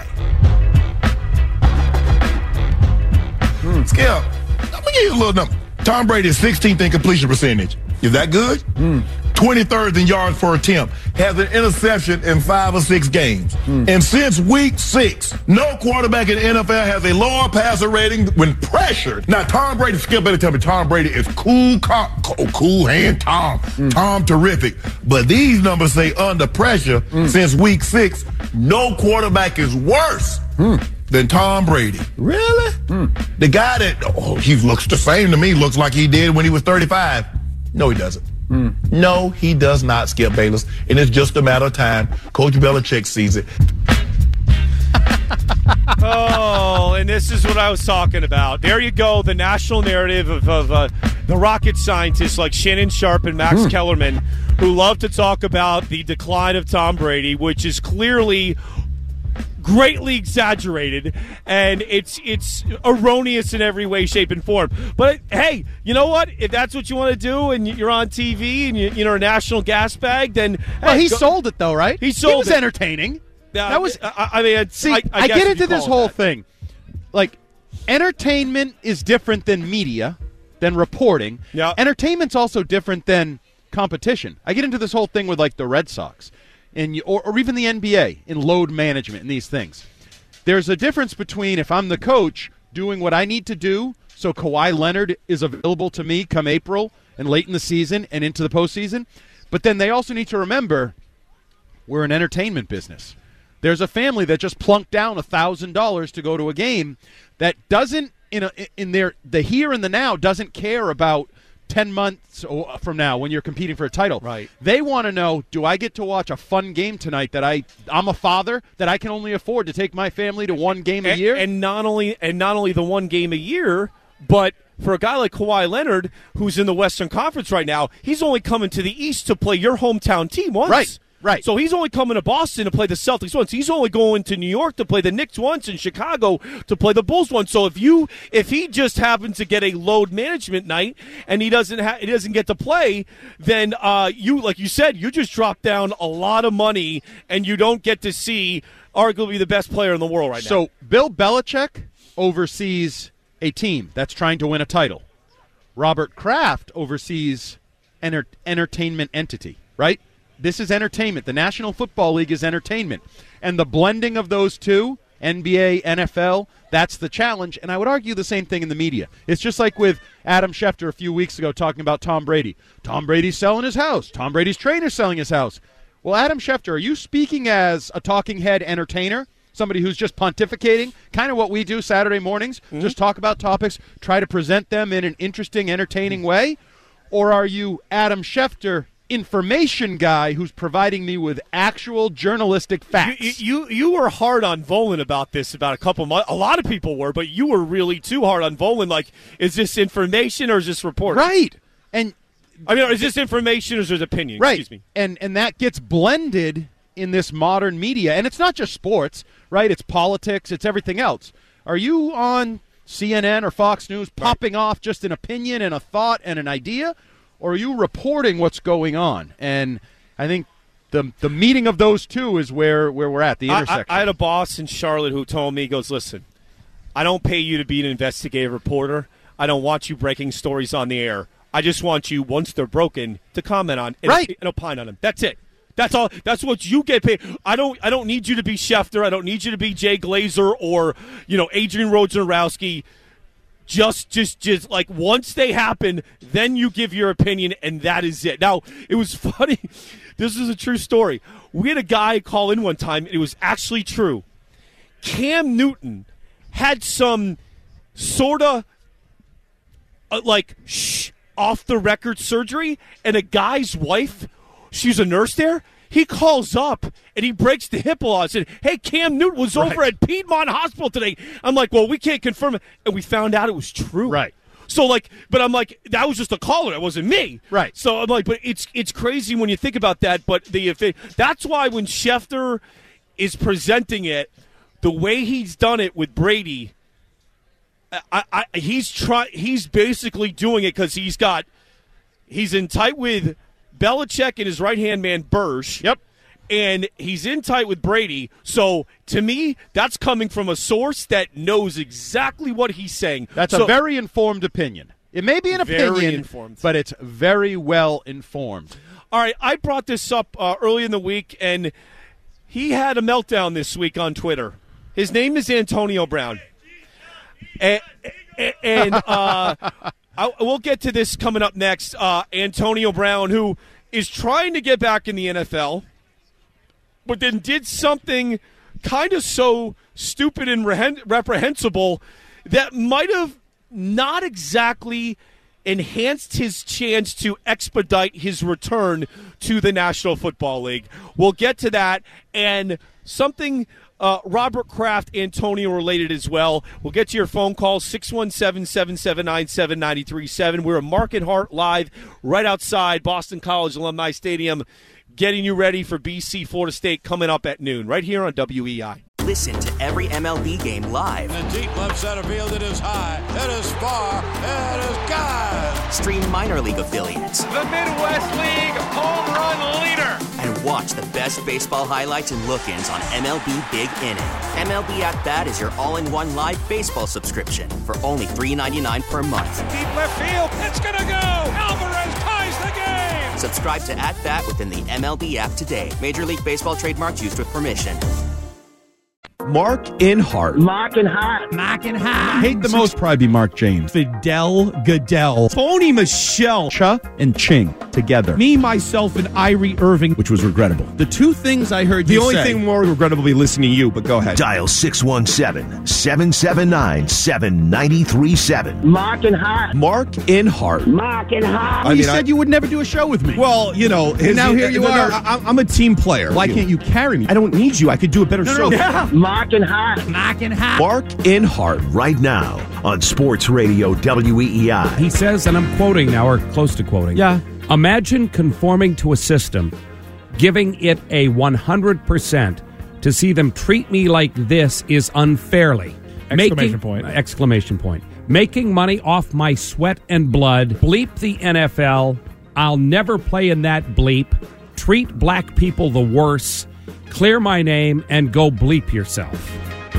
Skip, let me give you a little number. Tom Brady is 16th in completion percentage. Is that good? 23rd in yards per attempt. Has an interception in 5 or 6 games. And since week 6, no quarterback in the NFL has a lower passer rating when pressured. Now, Tom Brady, Skip better tell me, Tom Brady is cool hand Tom. Tom terrific. But these numbers say under pressure since week 6, no quarterback is worse than Tom Brady. Really? The guy that, he looks the same to me, looks like he did when he was 35. No, he doesn't. No, he does not, Skip Bayless. And it's just a matter of time. Coach Belichick sees it. Oh, and this is what I was talking about. There you go, the national narrative of the rocket scientists like Shannon Sharp and Max Kellerman, who love to talk about the decline of Tom Brady, which is clearly greatly exaggerated, and it's erroneous in every way, shape, and form. But hey, you know what? If that's what you want to do, and you're on TV, and you're a national gas bag, then well, he sold it though, right? He sold it. He was entertaining. That was. I mean, I get into this whole thing. Like, entertainment is different than media, than reporting. Yeah. Entertainment's also different than competition. I get into this whole thing with like the Red Sox. Or even the NBA in load management and these things. There's a difference between if I'm the coach doing what I need to do so Kawhi Leonard is available to me come April and late in the season and into the postseason, but then they also need to remember we're an entertainment business. There's a family that just plunked down $1,000 to go to a game that doesn't, the here and the now, doesn't care about 10 months from now when you're competing for a title. Right. They want to know, do I get to watch a fun game tonight that I'm a father that I can only afford to take my family to one game a year? And not only the one game a year, but for a guy like Kawhi Leonard, who's in the Western Conference right now, he's only coming to the East to play your hometown team once. Right. So he's only coming to Boston to play the Celtics once. He's only going to New York to play the Knicks once and Chicago to play the Bulls once. So if he just happens to get a load management night and he doesn't get to play, then you, like you said, you just drop down a lot of money and you don't get to see arguably the best player in the world right now. So Bill Belichick oversees a team that's trying to win a title. Robert Kraft oversees an entertainment entity, right? This is entertainment. The National Football League is entertainment. And the blending of those two, NBA, NFL, that's the challenge. And I would argue the same thing in the media. It's just like with Adam Schefter a few weeks ago talking about Tom Brady. Tom Brady's selling his house. Tom Brady's trainer's selling his house. Well, Adam Schefter, are you speaking as a talking head entertainer? Somebody who's just pontificating, kind of what we do Saturday mornings, just talk about topics, try to present them in an interesting, entertaining way? Or are you Adam Schefter, information guy who's providing me with actual journalistic facts? You were hard on Volan about this about a couple months. A lot of people were, but you were really too hard on Volan. Like, is this information or is this reporting? Right. And I mean, is this information or is this opinion? Right. Excuse me. And that gets blended in this modern media. And it's not just sports, right? It's politics. It's everything else. Are you on CNN or Fox News popping off just an opinion and a thought and an idea? Or are you reporting what's going on? And I think the meeting of those two is where we're at, the intersection. I had a boss in Charlotte who told me, he goes, listen, I don't pay you to be an investigative reporter. I don't want you breaking stories on the air. I just want you, once they're broken, to comment on and opine on them. That's it. That's all. That's what you get paid. I don't need you to be Schefter. I don't need you to be Jay Glazer or Adrian Wojnarowski. Just like once they happen, then you give your opinion, and that is it. Now, it was funny. This is a true story. We had a guy call in one time, and it was actually true. Cam Newton had some sort of off-the-record surgery, and a guy's wife, she's a nurse there, he calls up and he breaks the hip law and said, hey, Cam Newton was over at Piedmont Hospital today. I'm like, well, we can't confirm it. And we found out it was true. Right. So, but I'm like, that was just a caller. It wasn't me. Right. So I'm like, but it's crazy when you think about that. But that's why when Schefter is presenting it, the way he's done it with Brady, he's basically doing it because he's in tight with Belichick and his right-hand man, Burge. Yep. And he's in tight with Brady. So, to me, that's coming from a source that knows exactly what he's saying. That's a very informed opinion. It may be an opinion, but it's very well informed. All right, I brought this up early in the week, and he had a meltdown this week on Twitter. His name is Antonio Brown. And we'll get to this coming up next. Antonio Brown, who is trying to get back in the NFL, but then did something kind of so stupid and reprehensible that might have not exactly enhanced his chance to expedite his return to the National Football League. We'll get to that, and something Robert Kraft, Antonio related as well. We'll get to your phone call, 617-779-7937. We're at Mark and Hart live right outside Boston College Alumni Stadium, getting you ready for BC Florida State coming up at noon right here on WEI. Listen to every MLB game live. In the deep left center field, it is high, it is far, it is gone. Stream minor league affiliates. The Midwest League home run leader. And watch the best baseball highlights and look-ins on MLB Big Inning. MLB At Bat is your all-in-one live baseball subscription for only $3.99 per month. Deep left field, it's gonna go. Alvarez ties the game. Subscribe to At Bat within the MLB app today. Major League Baseball trademarks used with permission. Mark and Hart. Mark and Hart. Mark and Hart. Hate the most, probably be Mark James. Fidel Goodell. Tony Michelle. Cha and Ching together. Me, myself, and Irie Irving, which was regrettable. The two things I heard you say. The only thing more regrettable be listening to you, but go ahead. Dial 617-779-7937. Mark and Hart. Mark and Hart. Mark and Hart. Well, you said you would never do a show with me. Well, you know. Now here you are. I'm a team player. Why can't you carry me? I don't need you. I could do a better show. Yeah. Mark and Hart. Mark and Hart. Mark and Hart right now on Sports Radio WEEI. He says, and I'm quoting now, or close to quoting. Yeah. Imagine conforming to a system, giving it a 100%. To see them treat me like this is unfairly. Exclamation point. Making money off my sweat and blood. Bleep the NFL. I'll never play in that bleep. Treat black people the worse. Clear my name and go bleep yourself.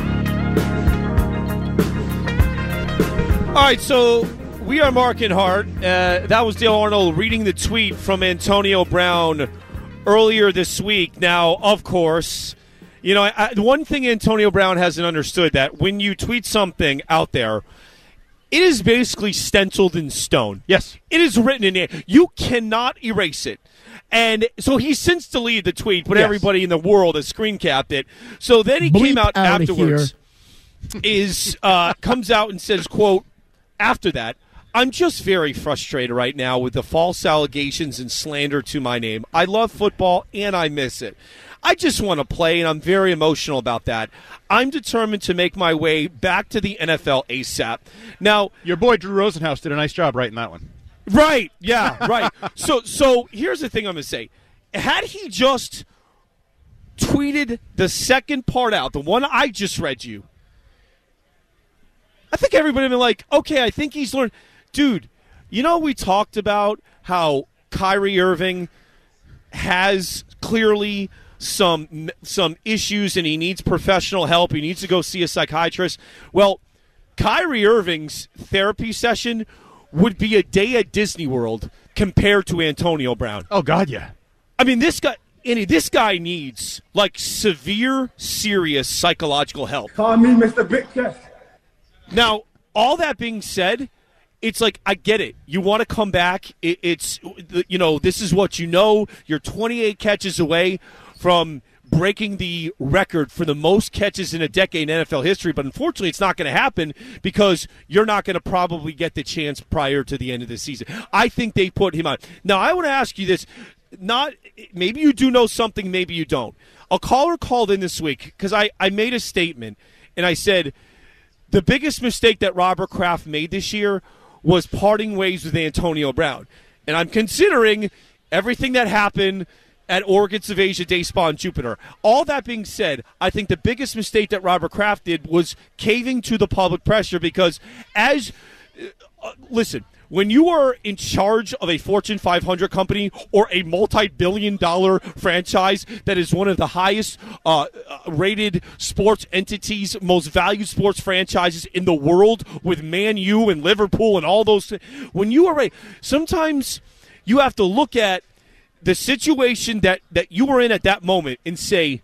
All right, so we are Mark and Hart. That was Dale Arnold reading the tweet from Antonio Brown earlier this week. Now, of course, you know, the one thing Antonio Brown hasn't understood, that when you tweet something out there, it is basically stenciled in stone. Yes. It is written in there. You cannot erase it. And so he's since deleted the tweet, but everybody in the world has screen capped it. So then he came out afterwards, comes out and says, quote, after that, I'm just very frustrated right now with the false allegations and slander to my name. I love football and I miss it. I just want to play, and I'm very emotional about that. I'm determined to make my way back to the NFL ASAP. Now, your boy Drew Rosenhaus did a nice job writing that one. Right, yeah, right. So here's the thing I'm going to say. Had he just tweeted the second part out, the one I just read you, I think everybody would be like, okay, I think he's learned. Dude, you know, we talked about how Kyrie Irving has clearly some issues and he needs professional help. He needs to go see a psychiatrist. Well, Kyrie Irving's therapy session would be a day at Disney World compared to Antonio Brown. Oh, God, yeah. I mean, this guy needs, like, severe, serious psychological help. Call me Mr. Big Chest. Now, all that being said, it's like, I get it. You want to come back. It's, you know, this is what you know. You're 28 catches away from breaking the record for the most catches in a decade in NFL history, but unfortunately it's not going to happen because you're not going to probably get the chance prior to the end of the season. I think they put him on. Now, I want to ask you this. Maybe you do know something, maybe you don't. A caller called in this week because I made a statement, and I said the biggest mistake that Robert Kraft made this year was parting ways with Antonio Brown. And I'm considering everything that happened at Oregon's of Asia, Day Spa, and Jupiter. All that being said, I think the biggest mistake that Robert Kraft did was caving to the public pressure because listen, when you are in charge of a Fortune 500 company or a multi-billion-dollar franchise that is one of the highest rated sports entities, most valued sports franchises in the world with Man U and Liverpool and all those things, when you are sometimes you have to look at the situation that you were in at that moment and say,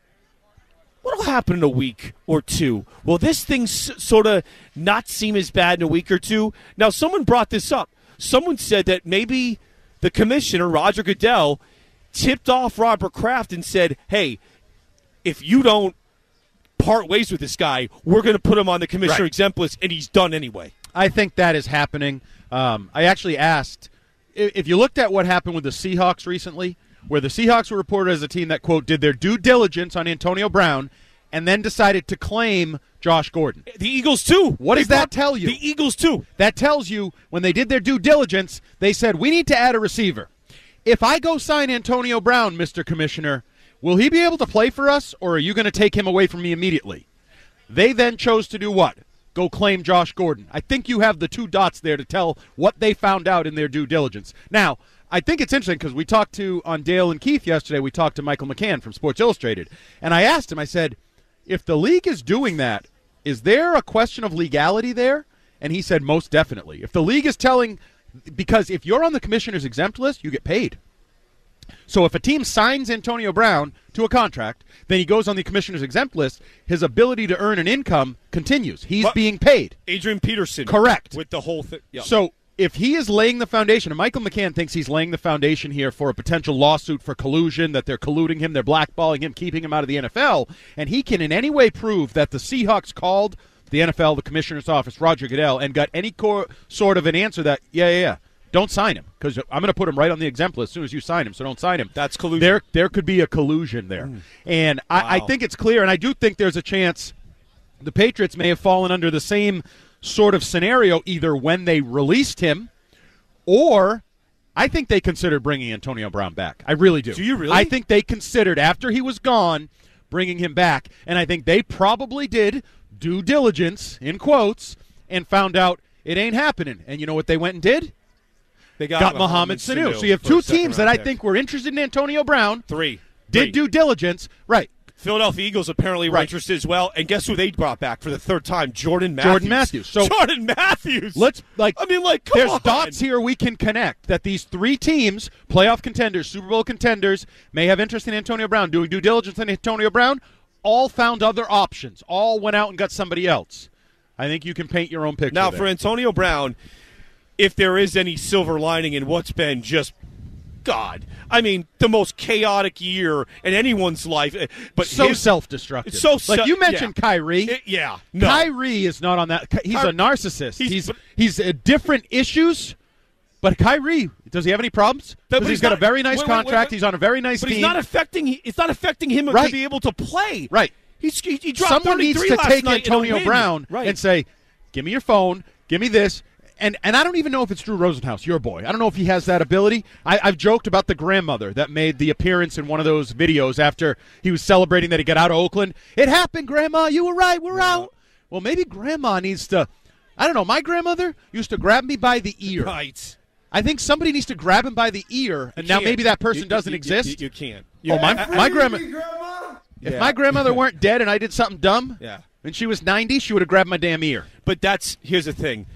what will happen in a week or two? Will this thing sort of not seem as bad in a week or two? Now, someone brought this up. Someone said that maybe the commissioner, Roger Goodell, tipped off Robert Kraft and said, hey, if you don't part ways with this guy, we're going to put him on the commissioner exempt list, and he's done anyway. I think that is happening. I actually asked, if you looked at what happened with the Seahawks recently, where the Seahawks were reported as a team that, quote, did their due diligence on Antonio Brown and then decided to claim Josh Gordon. The Eagles, too. What does that tell you? The Eagles, too. That tells you when they did their due diligence, they said, we need to add a receiver. If I go sign Antonio Brown, Mr. Commissioner, will he be able to play for us, or are you going to take him away from me immediately? They then chose to do what? Go claim Josh Gordon. I think you have the two dots there to tell what they found out in their due diligence. Now, I think it's interesting because we talked on Dale and Keith yesterday, we talked to Michael McCann from Sports Illustrated, and I asked him, I said, if the league is doing that, is there a question of legality there? And he said most definitely. If the league is telling, because if you're on the commissioner's exempt list, you get paid. So if a team signs Antonio Brown to a contract, then he goes on the commissioner's exempt list, his ability to earn an income continues. He's being paid. Adrian Peterson. Correct. With the whole thing. Yep. So if he is laying the foundation, and Michael McCann thinks he's laying the foundation here for a potential lawsuit for collusion, that they're colluding him, they're blackballing him, keeping him out of the NFL, and he can in any way prove that the Seahawks called the NFL, the commissioner's office, Roger Goodell, and got any sort of an answer that, yeah, don't sign him, because I'm going to put him right on the exempt list as soon as you sign him, so don't sign him. That's collusion. There could be a collusion there. And I think it's clear, and I do think there's a chance the Patriots may have fallen under the same sort of scenario either when they released him or I think they considered bringing Antonio Brown back. I really do. Do you really? I think they considered, after he was gone, bringing him back, and I think they probably did due diligence, in quotes, and found out it ain't happening. And you know what they went and did? They got Mohamed Sanu. So you have two teams that I think were interested in Antonio Brown. Three. Did due diligence. Right. Philadelphia Eagles apparently were interested as well. And guess who they brought back for the third time? Jordan Matthews. So Jordan Matthews. Come there's on. dots here we can connect that these three teams, playoff contenders, Super Bowl contenders, may have interest in Antonio Brown. Doing due diligence on Antonio Brown, all found other options. All went out and got somebody else. I think you can paint your own picture. Now, there. for Antonio Brown, if there is any silver lining in what's been just the most chaotic year in anyone's life. But so self-destructive. You mentioned Kyrie. No. Kyrie is not on that. He's a narcissist. He's different issues. But Kyrie, does he have any problems? Because he's got a very nice contract. He's on a very nice team. But it's not affecting him to be able to play. Right. He dropped Someone 33 needs to last take night Antonio Brown and say, give me your phone, give me this. And I don't even know if it's Drew Rosenhaus, your boy. I don't know if he has that ability. I've joked about the grandmother that made the appearance in one of those videos after he was celebrating that he got out of Oakland. It happened, Grandma. You were right. We're out. Well, maybe Grandma needs to, I don't know. My grandmother used to grab me by the ear. Right. I think somebody needs to grab him by the ear, and now maybe that person doesn't exist. You can't. My grandma. If my grandmother weren't dead and I did something dumb, and she was 90, she would have grabbed my damn ear. But here's the thing.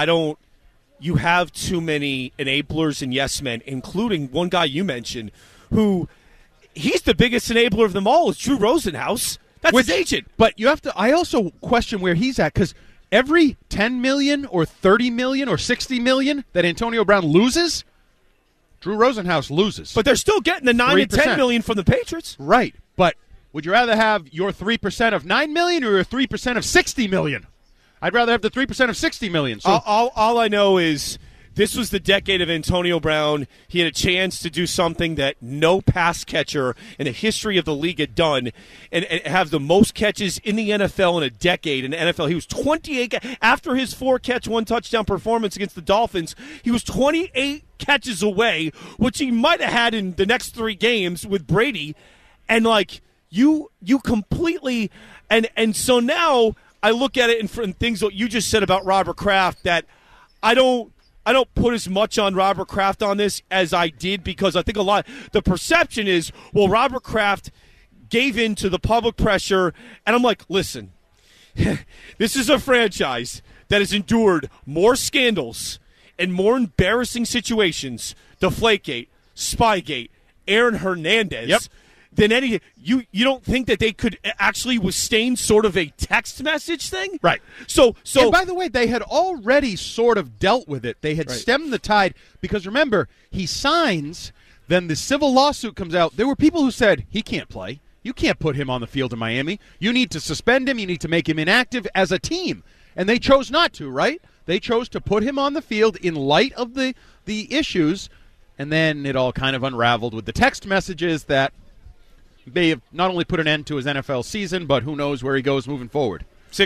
You have too many enablers and yes men, including one guy you mentioned, who he's the biggest enabler of them all is Drew Rosenhaus. That's his agent. But I also question where he's at, because every $10 million or $30 million or $60 million that Antonio Brown loses, Drew Rosenhaus loses. But they're still getting the $9 to $10 million from the Patriots. Right. But would you rather have your 3% of $9 million or your 3% of $60 million? I'd rather have the 3% of $60 million. So all I know is this was the decade of Antonio Brown. He had a chance to do something that no pass catcher in the history of the league had done and have the most catches in the NFL in a decade. In the NFL, he was 28. After his 4-catch, 1-touchdown performance against the Dolphins, he was 28 catches away, which he might have had in the next 3 games with Brady. And, you completely – and so now – I look at it and things that you just said about Robert Kraft that I don't I don't put as much on Robert Kraft on this as I did, because I think the perception is, well, Robert Kraft gave in to the public pressure, and I'm like, listen, this is a franchise that has endured more scandals and more embarrassing situations, Deflategate, Spygate, Aaron Hernandez, than any. You don't think that they could actually withstand sort of a text message thing? Right. So and by the way, they had already sort of dealt with it. They had stemmed the tide, because remember, he signs, then the civil lawsuit comes out. There were people who said, he can't play. You can't put him on the field in Miami. You need to suspend him. You need to make him inactive as a team. And they chose not to, right? They chose to put him on the field in light of the issues, and then it all kind of unraveled with the text messages that may have not only put an end to his NFL season, but who knows where he goes moving forward.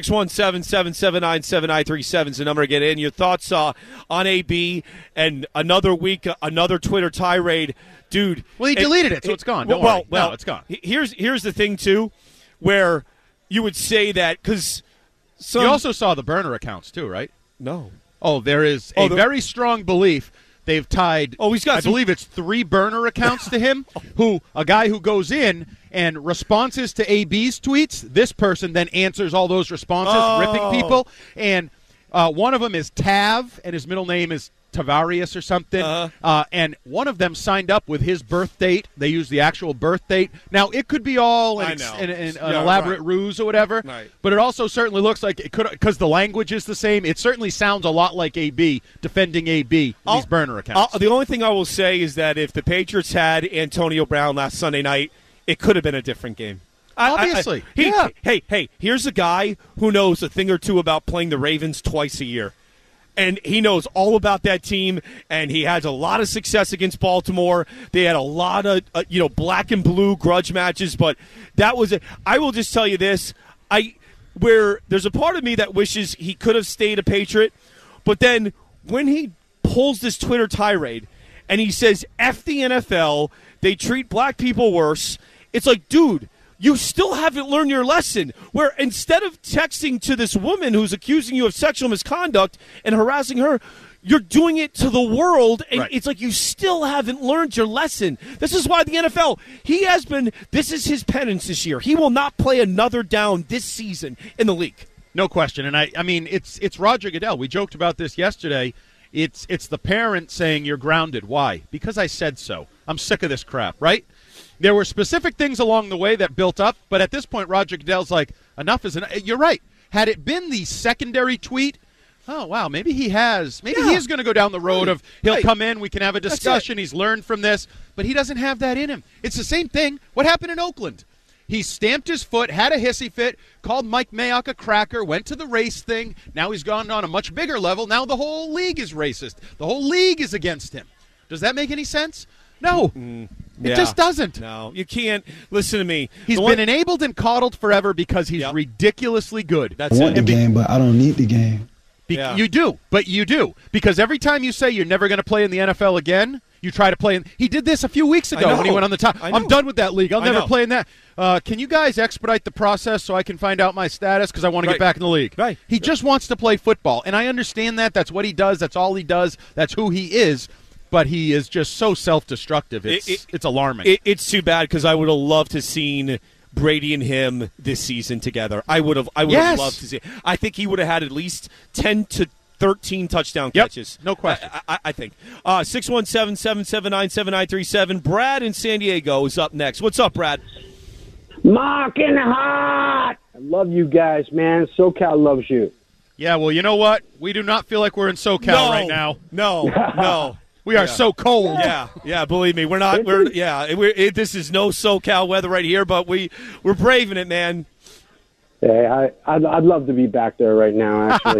617-779-7937 is the number to get in. Your thoughts on AB and another week, another Twitter tirade. Dude. Well, he deleted it, so it's gone. Don't worry. No, it's gone. Here's the thing, too, where you would say that, because you also saw the burner accounts, too, right? No. Oh, there is a very strong belief they've tied, I believe it's 3 burner accounts to him, a guy who goes in and responses to AB's tweets, this person then answers all those responses, ripping people. And one of them is Tav, and his middle name is Tavarius or something. And one of them signed up with his birth date. They used the actual birth date. Now, it could be all an elaborate ruse or whatever, but it also certainly looks like it could, because the language is the same. It certainly sounds a lot like AB defending AB in these burner accounts. The only thing I will say is that if the Patriots had Antonio Brown last Sunday night, it could have been a different game. Obviously. Hey, here's a guy who knows a thing or two about playing the Ravens twice a year. And he knows all about that team, and he has a lot of success against Baltimore. They had a lot of black and blue grudge matches, but that was it. I will just tell you this: where there's a part of me that wishes he could have stayed a Patriot, but then when he pulls this Twitter tirade and he says "F the NFL," they treat black people worse. It's like, dude, you still haven't learned your lesson, where instead of texting to this woman who's accusing you of sexual misconduct and harassing her, you're doing it to the world, and it's like you still haven't learned your lesson. This is why the NFL, this is his penance this year. He will not play another down this season in the league. No question. And I mean, it's Roger Goodell. We joked about this yesterday. It's the parent saying you're grounded. Why? Because I said so. I'm sick of this crap, right? There were specific things along the way that built up, but at this point, Roger Goodell's like, enough is enough. You're right. Had it been the secondary tweet, oh, wow, maybe he is going to go down the road of he'll come in, we can have a discussion, he's learned from this, but he doesn't have that in him. It's the same thing. What happened in Oakland? He stamped his foot, had a hissy fit, called Mike Mayock a cracker, went to the race thing. Now he's gone on a much bigger level. Now the whole league is racist. The whole league is against him. Does that make any sense? No. It just doesn't. No, you can't. Listen to me. He's been enabled and coddled forever because he's ridiculously good. I want the game, but I don't need the game. You do, but you do. Because every time you say you're never going to play in the NFL again, you try to play in. He did this a few weeks ago when he went on the top. I'm done with that league. I'll never play in that. Can you guys expedite the process so I can find out my status because I want to get back in the league? Right. He just wants to play football, and I understand that. That's what he does. That's all he does. That's who he is. But he is just so self-destructive. It's alarming. It's too bad because I would have loved to seen Brady and him this season together. I would have loved to see it. I think he would have had at least 10 to 13 touchdown catches. No question. I think. 617-779-7937. Brad in San Diego is up next. What's up, Brad? Mocking hot. I love you guys, man. SoCal loves you. Yeah, well, you know what? We do not feel like we're in SoCal right now. No. We are so cold. Yeah. Believe me, we're not. This is no SoCal weather right here, but we're braving it, man. Hey, I'd love to be back there right now. Actually,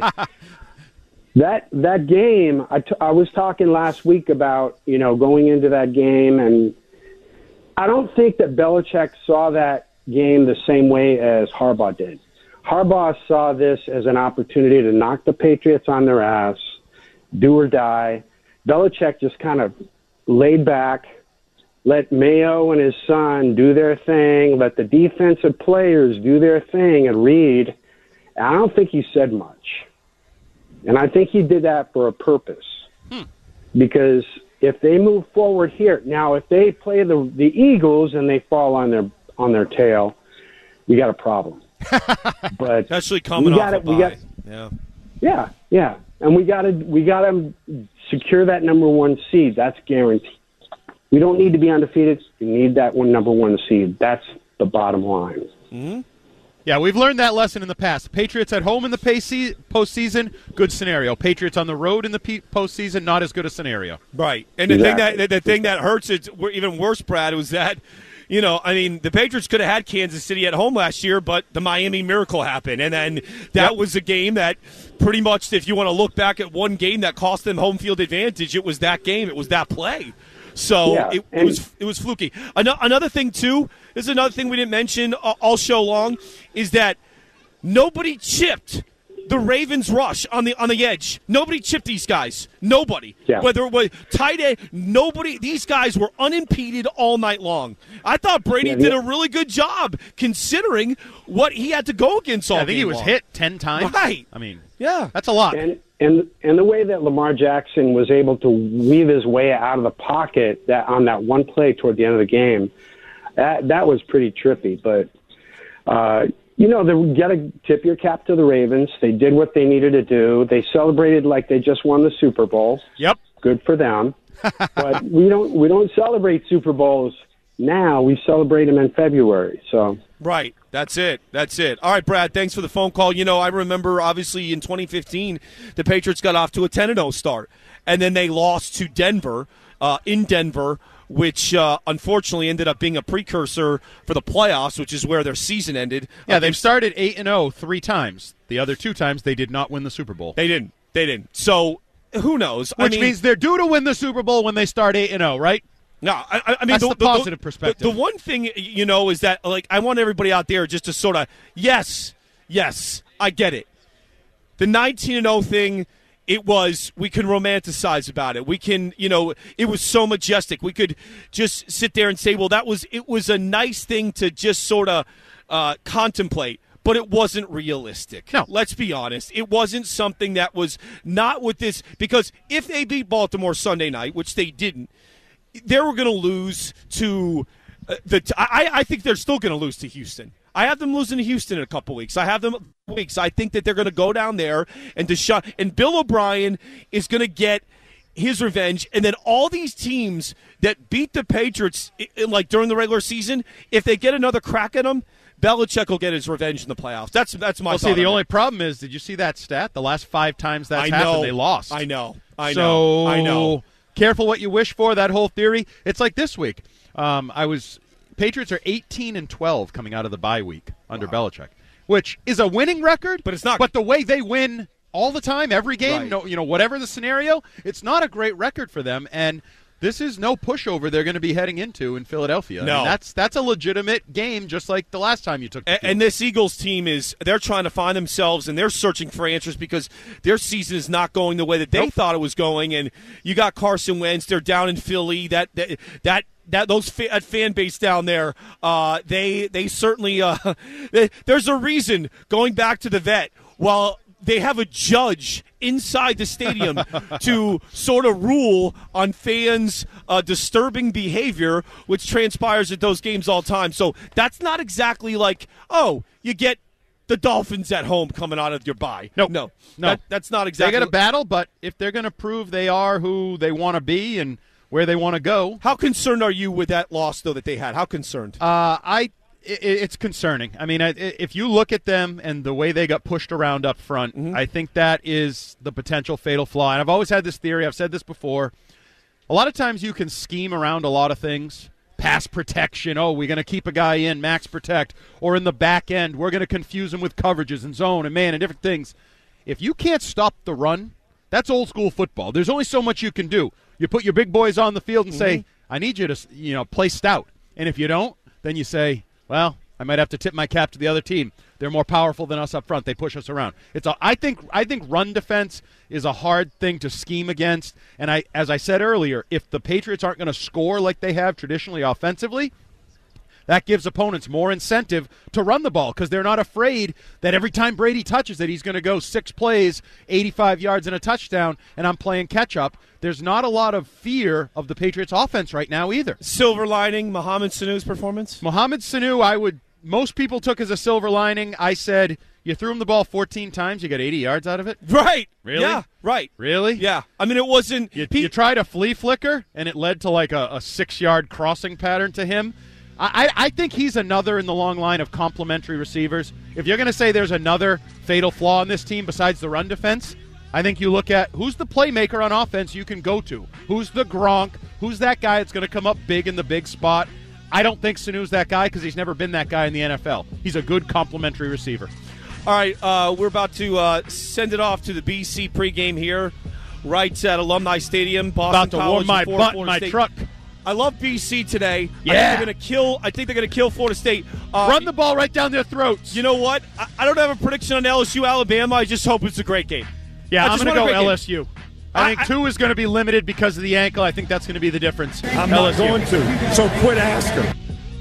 that game. I was talking last week about going into that game, and I don't think that Belichick saw that game the same way as Harbaugh did. Harbaugh saw this as an opportunity to knock the Patriots on their ass, do or die. Belichick just kind of laid back, let Mayo and his son do their thing, let the defensive players do their thing and read. And I don't think he said much. And I think he did that for a purpose. Because if they move forward here, now if they play the Eagles and they fall on their tail, you got a problem. But especially coming off a bye. Yeah. And we got to secure that number one seed. That's guaranteed. We don't need to be undefeated. We need that number one seed. That's the bottom line. Mm-hmm. Yeah, we've learned that lesson in the past. Patriots at home in the postseason, good scenario. Patriots on the road in the postseason, not as good a scenario. Right. And the thing that hurts it even worse, Brad, was that, the Patriots could have had Kansas City at home last year, but the Miami Miracle happened. And then that was a game that pretty much, if you want to look back at one game that cost them home field advantage, it was that game. It was that play. So it was fluky. Another thing, too, this is another thing we didn't mention all show long, is that nobody chipped the Ravens rush on the edge. Nobody chipped these guys. Nobody. Yeah. Whether it was tight end, nobody. These guys were unimpeded all night long. I thought Brady did a really good job considering what he had to go against all I think he was hit 10 times. Right. I mean, yeah, that's a lot. And the way that Lamar Jackson was able to weave his way out of the pocket on that one play toward the end of the game, that was pretty trippy. But, you got to tip your cap to the Ravens. They did what they needed to do. They celebrated like they just won the Super Bowl. Yep. Good for them. But we don't celebrate Super Bowls now. We celebrate them in February. So right. That's it. All right, Brad, thanks for the phone call. I remember, obviously, in 2015, the Patriots got off to a 10-0 start, and then they lost to Denver, in Denver, which unfortunately ended up being a precursor for the playoffs, which is where their season ended. Yeah, they've started 8-0 3 times. The other 2 times, they did not win the Super Bowl. They didn't. So, who knows? Which means they're due to win the Super Bowl when they start 8-0, right? No, I mean, that's the positive perspective. The one thing, is that, I want everybody out there just to sort of, yes, I get it. The 19-0 thing, we can romanticize about it. We can, it was so majestic. We could just sit there and say, well, it was a nice thing to just sort of contemplate. But it wasn't realistic. No. Let's be honest. It wasn't something that was not with this. Because if they beat Sunday night, which they didn't, they were going to lose to I think they're still going to lose to Houston. I have them losing to Houston in a couple weeks. I think that they're going to go down there and Bill O'Brien is going to get his revenge. And then all these teams that beat the Patriots during the regular season, if they get another crack at them, Belichick will get his revenge in the playoffs. That's my thought. See, the only problem is, did you see that stat? The last 5 times that's happened, they lost. I know. Careful what you wish for, that whole theory. It's like this week. Patriots are 18-12 coming out of the bye week under Belichick, which is a winning record, but it's not. But the way they win all the time, every game, right. Whatever the scenario, it's not a great record for them. And this is no pushover they're going to be heading into in Philadelphia. No. I mean, that's a legitimate game, just like the last time you took the field. And this Eagles team they're trying to find themselves, and they're searching for answers because their season is not going the way that they thought it was going. And you got Carson Wentz, they're down in Philly. That fan base down there, they certainly there's a reason, going back to the vet, while they have a judge inside the stadium to sort of rule on fans' disturbing behavior, which transpires at those games all the time. So that's not exactly like, you get the Dolphins at home coming out of your bye. No. That's not exactly. They got a battle, but if they're going to prove they are who they want to be and where they want to go. How concerned are you with that loss, though, that they had? How concerned? It's concerning. I mean, if you look at them and the way they got pushed around up front, I think that is the potential fatal flaw. And I've always had this theory. I've said this before. A lot of times you can scheme around a lot of things. Pass protection. Oh, we're going to keep a guy in, max protect. Or in the back end, we're going to confuse him with coverages and zone and man and different things. If you can't stop the run, that's old school football. There's only so much you can do. You put your big boys on the field and say, I need you to play stout. And if you don't, then you say, well, I might have to tip my cap to the other team. They're more powerful than us up front. They push us around. I think run defense is a hard thing to scheme against. And as I said earlier, if the Patriots aren't going to score like they have traditionally offensively, that gives opponents more incentive to run the ball because they're not afraid that every time Brady touches it, he's going to go 6 plays, 85 yards and a touchdown, and I'm playing catch-up. There's not a lot of fear of the Patriots offense right now either. Silver lining, Mohamed Sanu's performance? Mohamed Sanu, most people took as a silver lining. I said, you threw him the ball 14 times, you got 80 yards out of it? Right. Really? Yeah, right. Really? Yeah. I mean, it wasn't... You tried a flea flicker, and it led to like a 6-yard crossing pattern to him. I think he's another in the long line of complementary receivers. If you're going to say there's another fatal flaw in this team besides the run defense, I think you look at who's the playmaker on offense you can go to. Who's the Gronk? Who's that guy that's going to come up big in the big spot? I don't think Sanu's that guy because he's never been that guy in the NFL. He's a good complementary receiver. All right, we're about to send it off to the BC pregame here, right at Alumni Stadium. Boston About to College warm my before butt in Florida my State. truck. I love BC today. Yeah. I think they're gonna kill Florida State. Run the ball right down their throats. You know what? I don't have a prediction on LSU Alabama. I just hope it's a great game. Yeah, I'm going to go LSU. Game. I think 2 is going to be limited because of the ankle. I think that's going to be the difference. I'm not going to, so quit asking.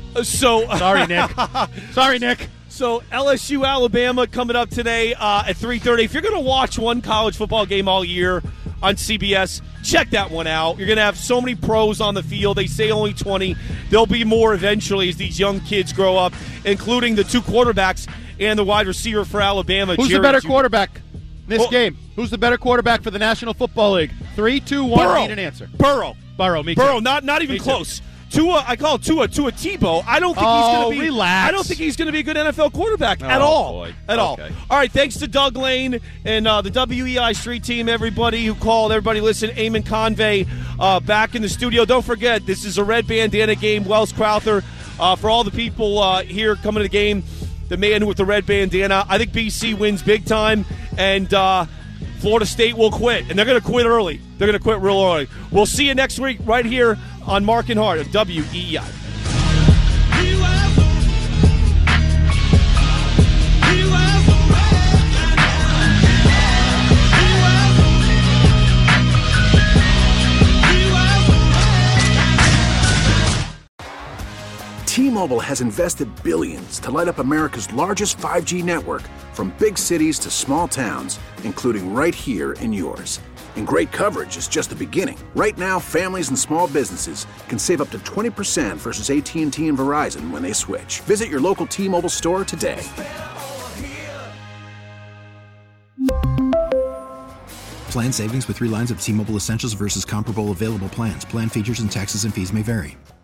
Sorry, Nick. Sorry, Nick. So LSU Alabama coming up today at 3:30. If you're going to watch one college football game all year on CBS, check that one out. You're going to have so many pros on the field. They say only 20. There'll be more eventually as these young kids grow up, including the 2 quarterbacks and the wide receiver for Alabama. Who's Jared the better Jr. quarterback in this game? Who's the better quarterback for the National Football League? 3, 2, 1. Burrow. Need an answer. Burrow, me too. Burrow, not even close. Tua, I call Tua Tebow. I don't think he's going to be. Relax. I don't think he's going to be a good NFL quarterback at all. Boy. At all. All right. Thanks to Doug Lane and the WEI Street team. Everybody who called. Everybody listen. Eamon Convey back in the studio. Don't forget, this is a red bandana game. Wells Crowther for all the people here coming to the game. The man with the red bandana. I think BC wins big time, and Florida State will quit, and they're going to quit early. They're going to quit real early. We'll see you next week right here on Mark and Hart of WEI. T-Mobile has invested billions to light up America's largest 5G network, from big cities to small towns, including right here in yours. And great coverage is just the beginning. Right now, families and small businesses can save up to 20% versus AT&T and Verizon when they switch. Visit your local T-Mobile store today. Plan savings with 3 lines of T-Mobile Essentials versus comparable available plans. Plan features and taxes and fees may vary.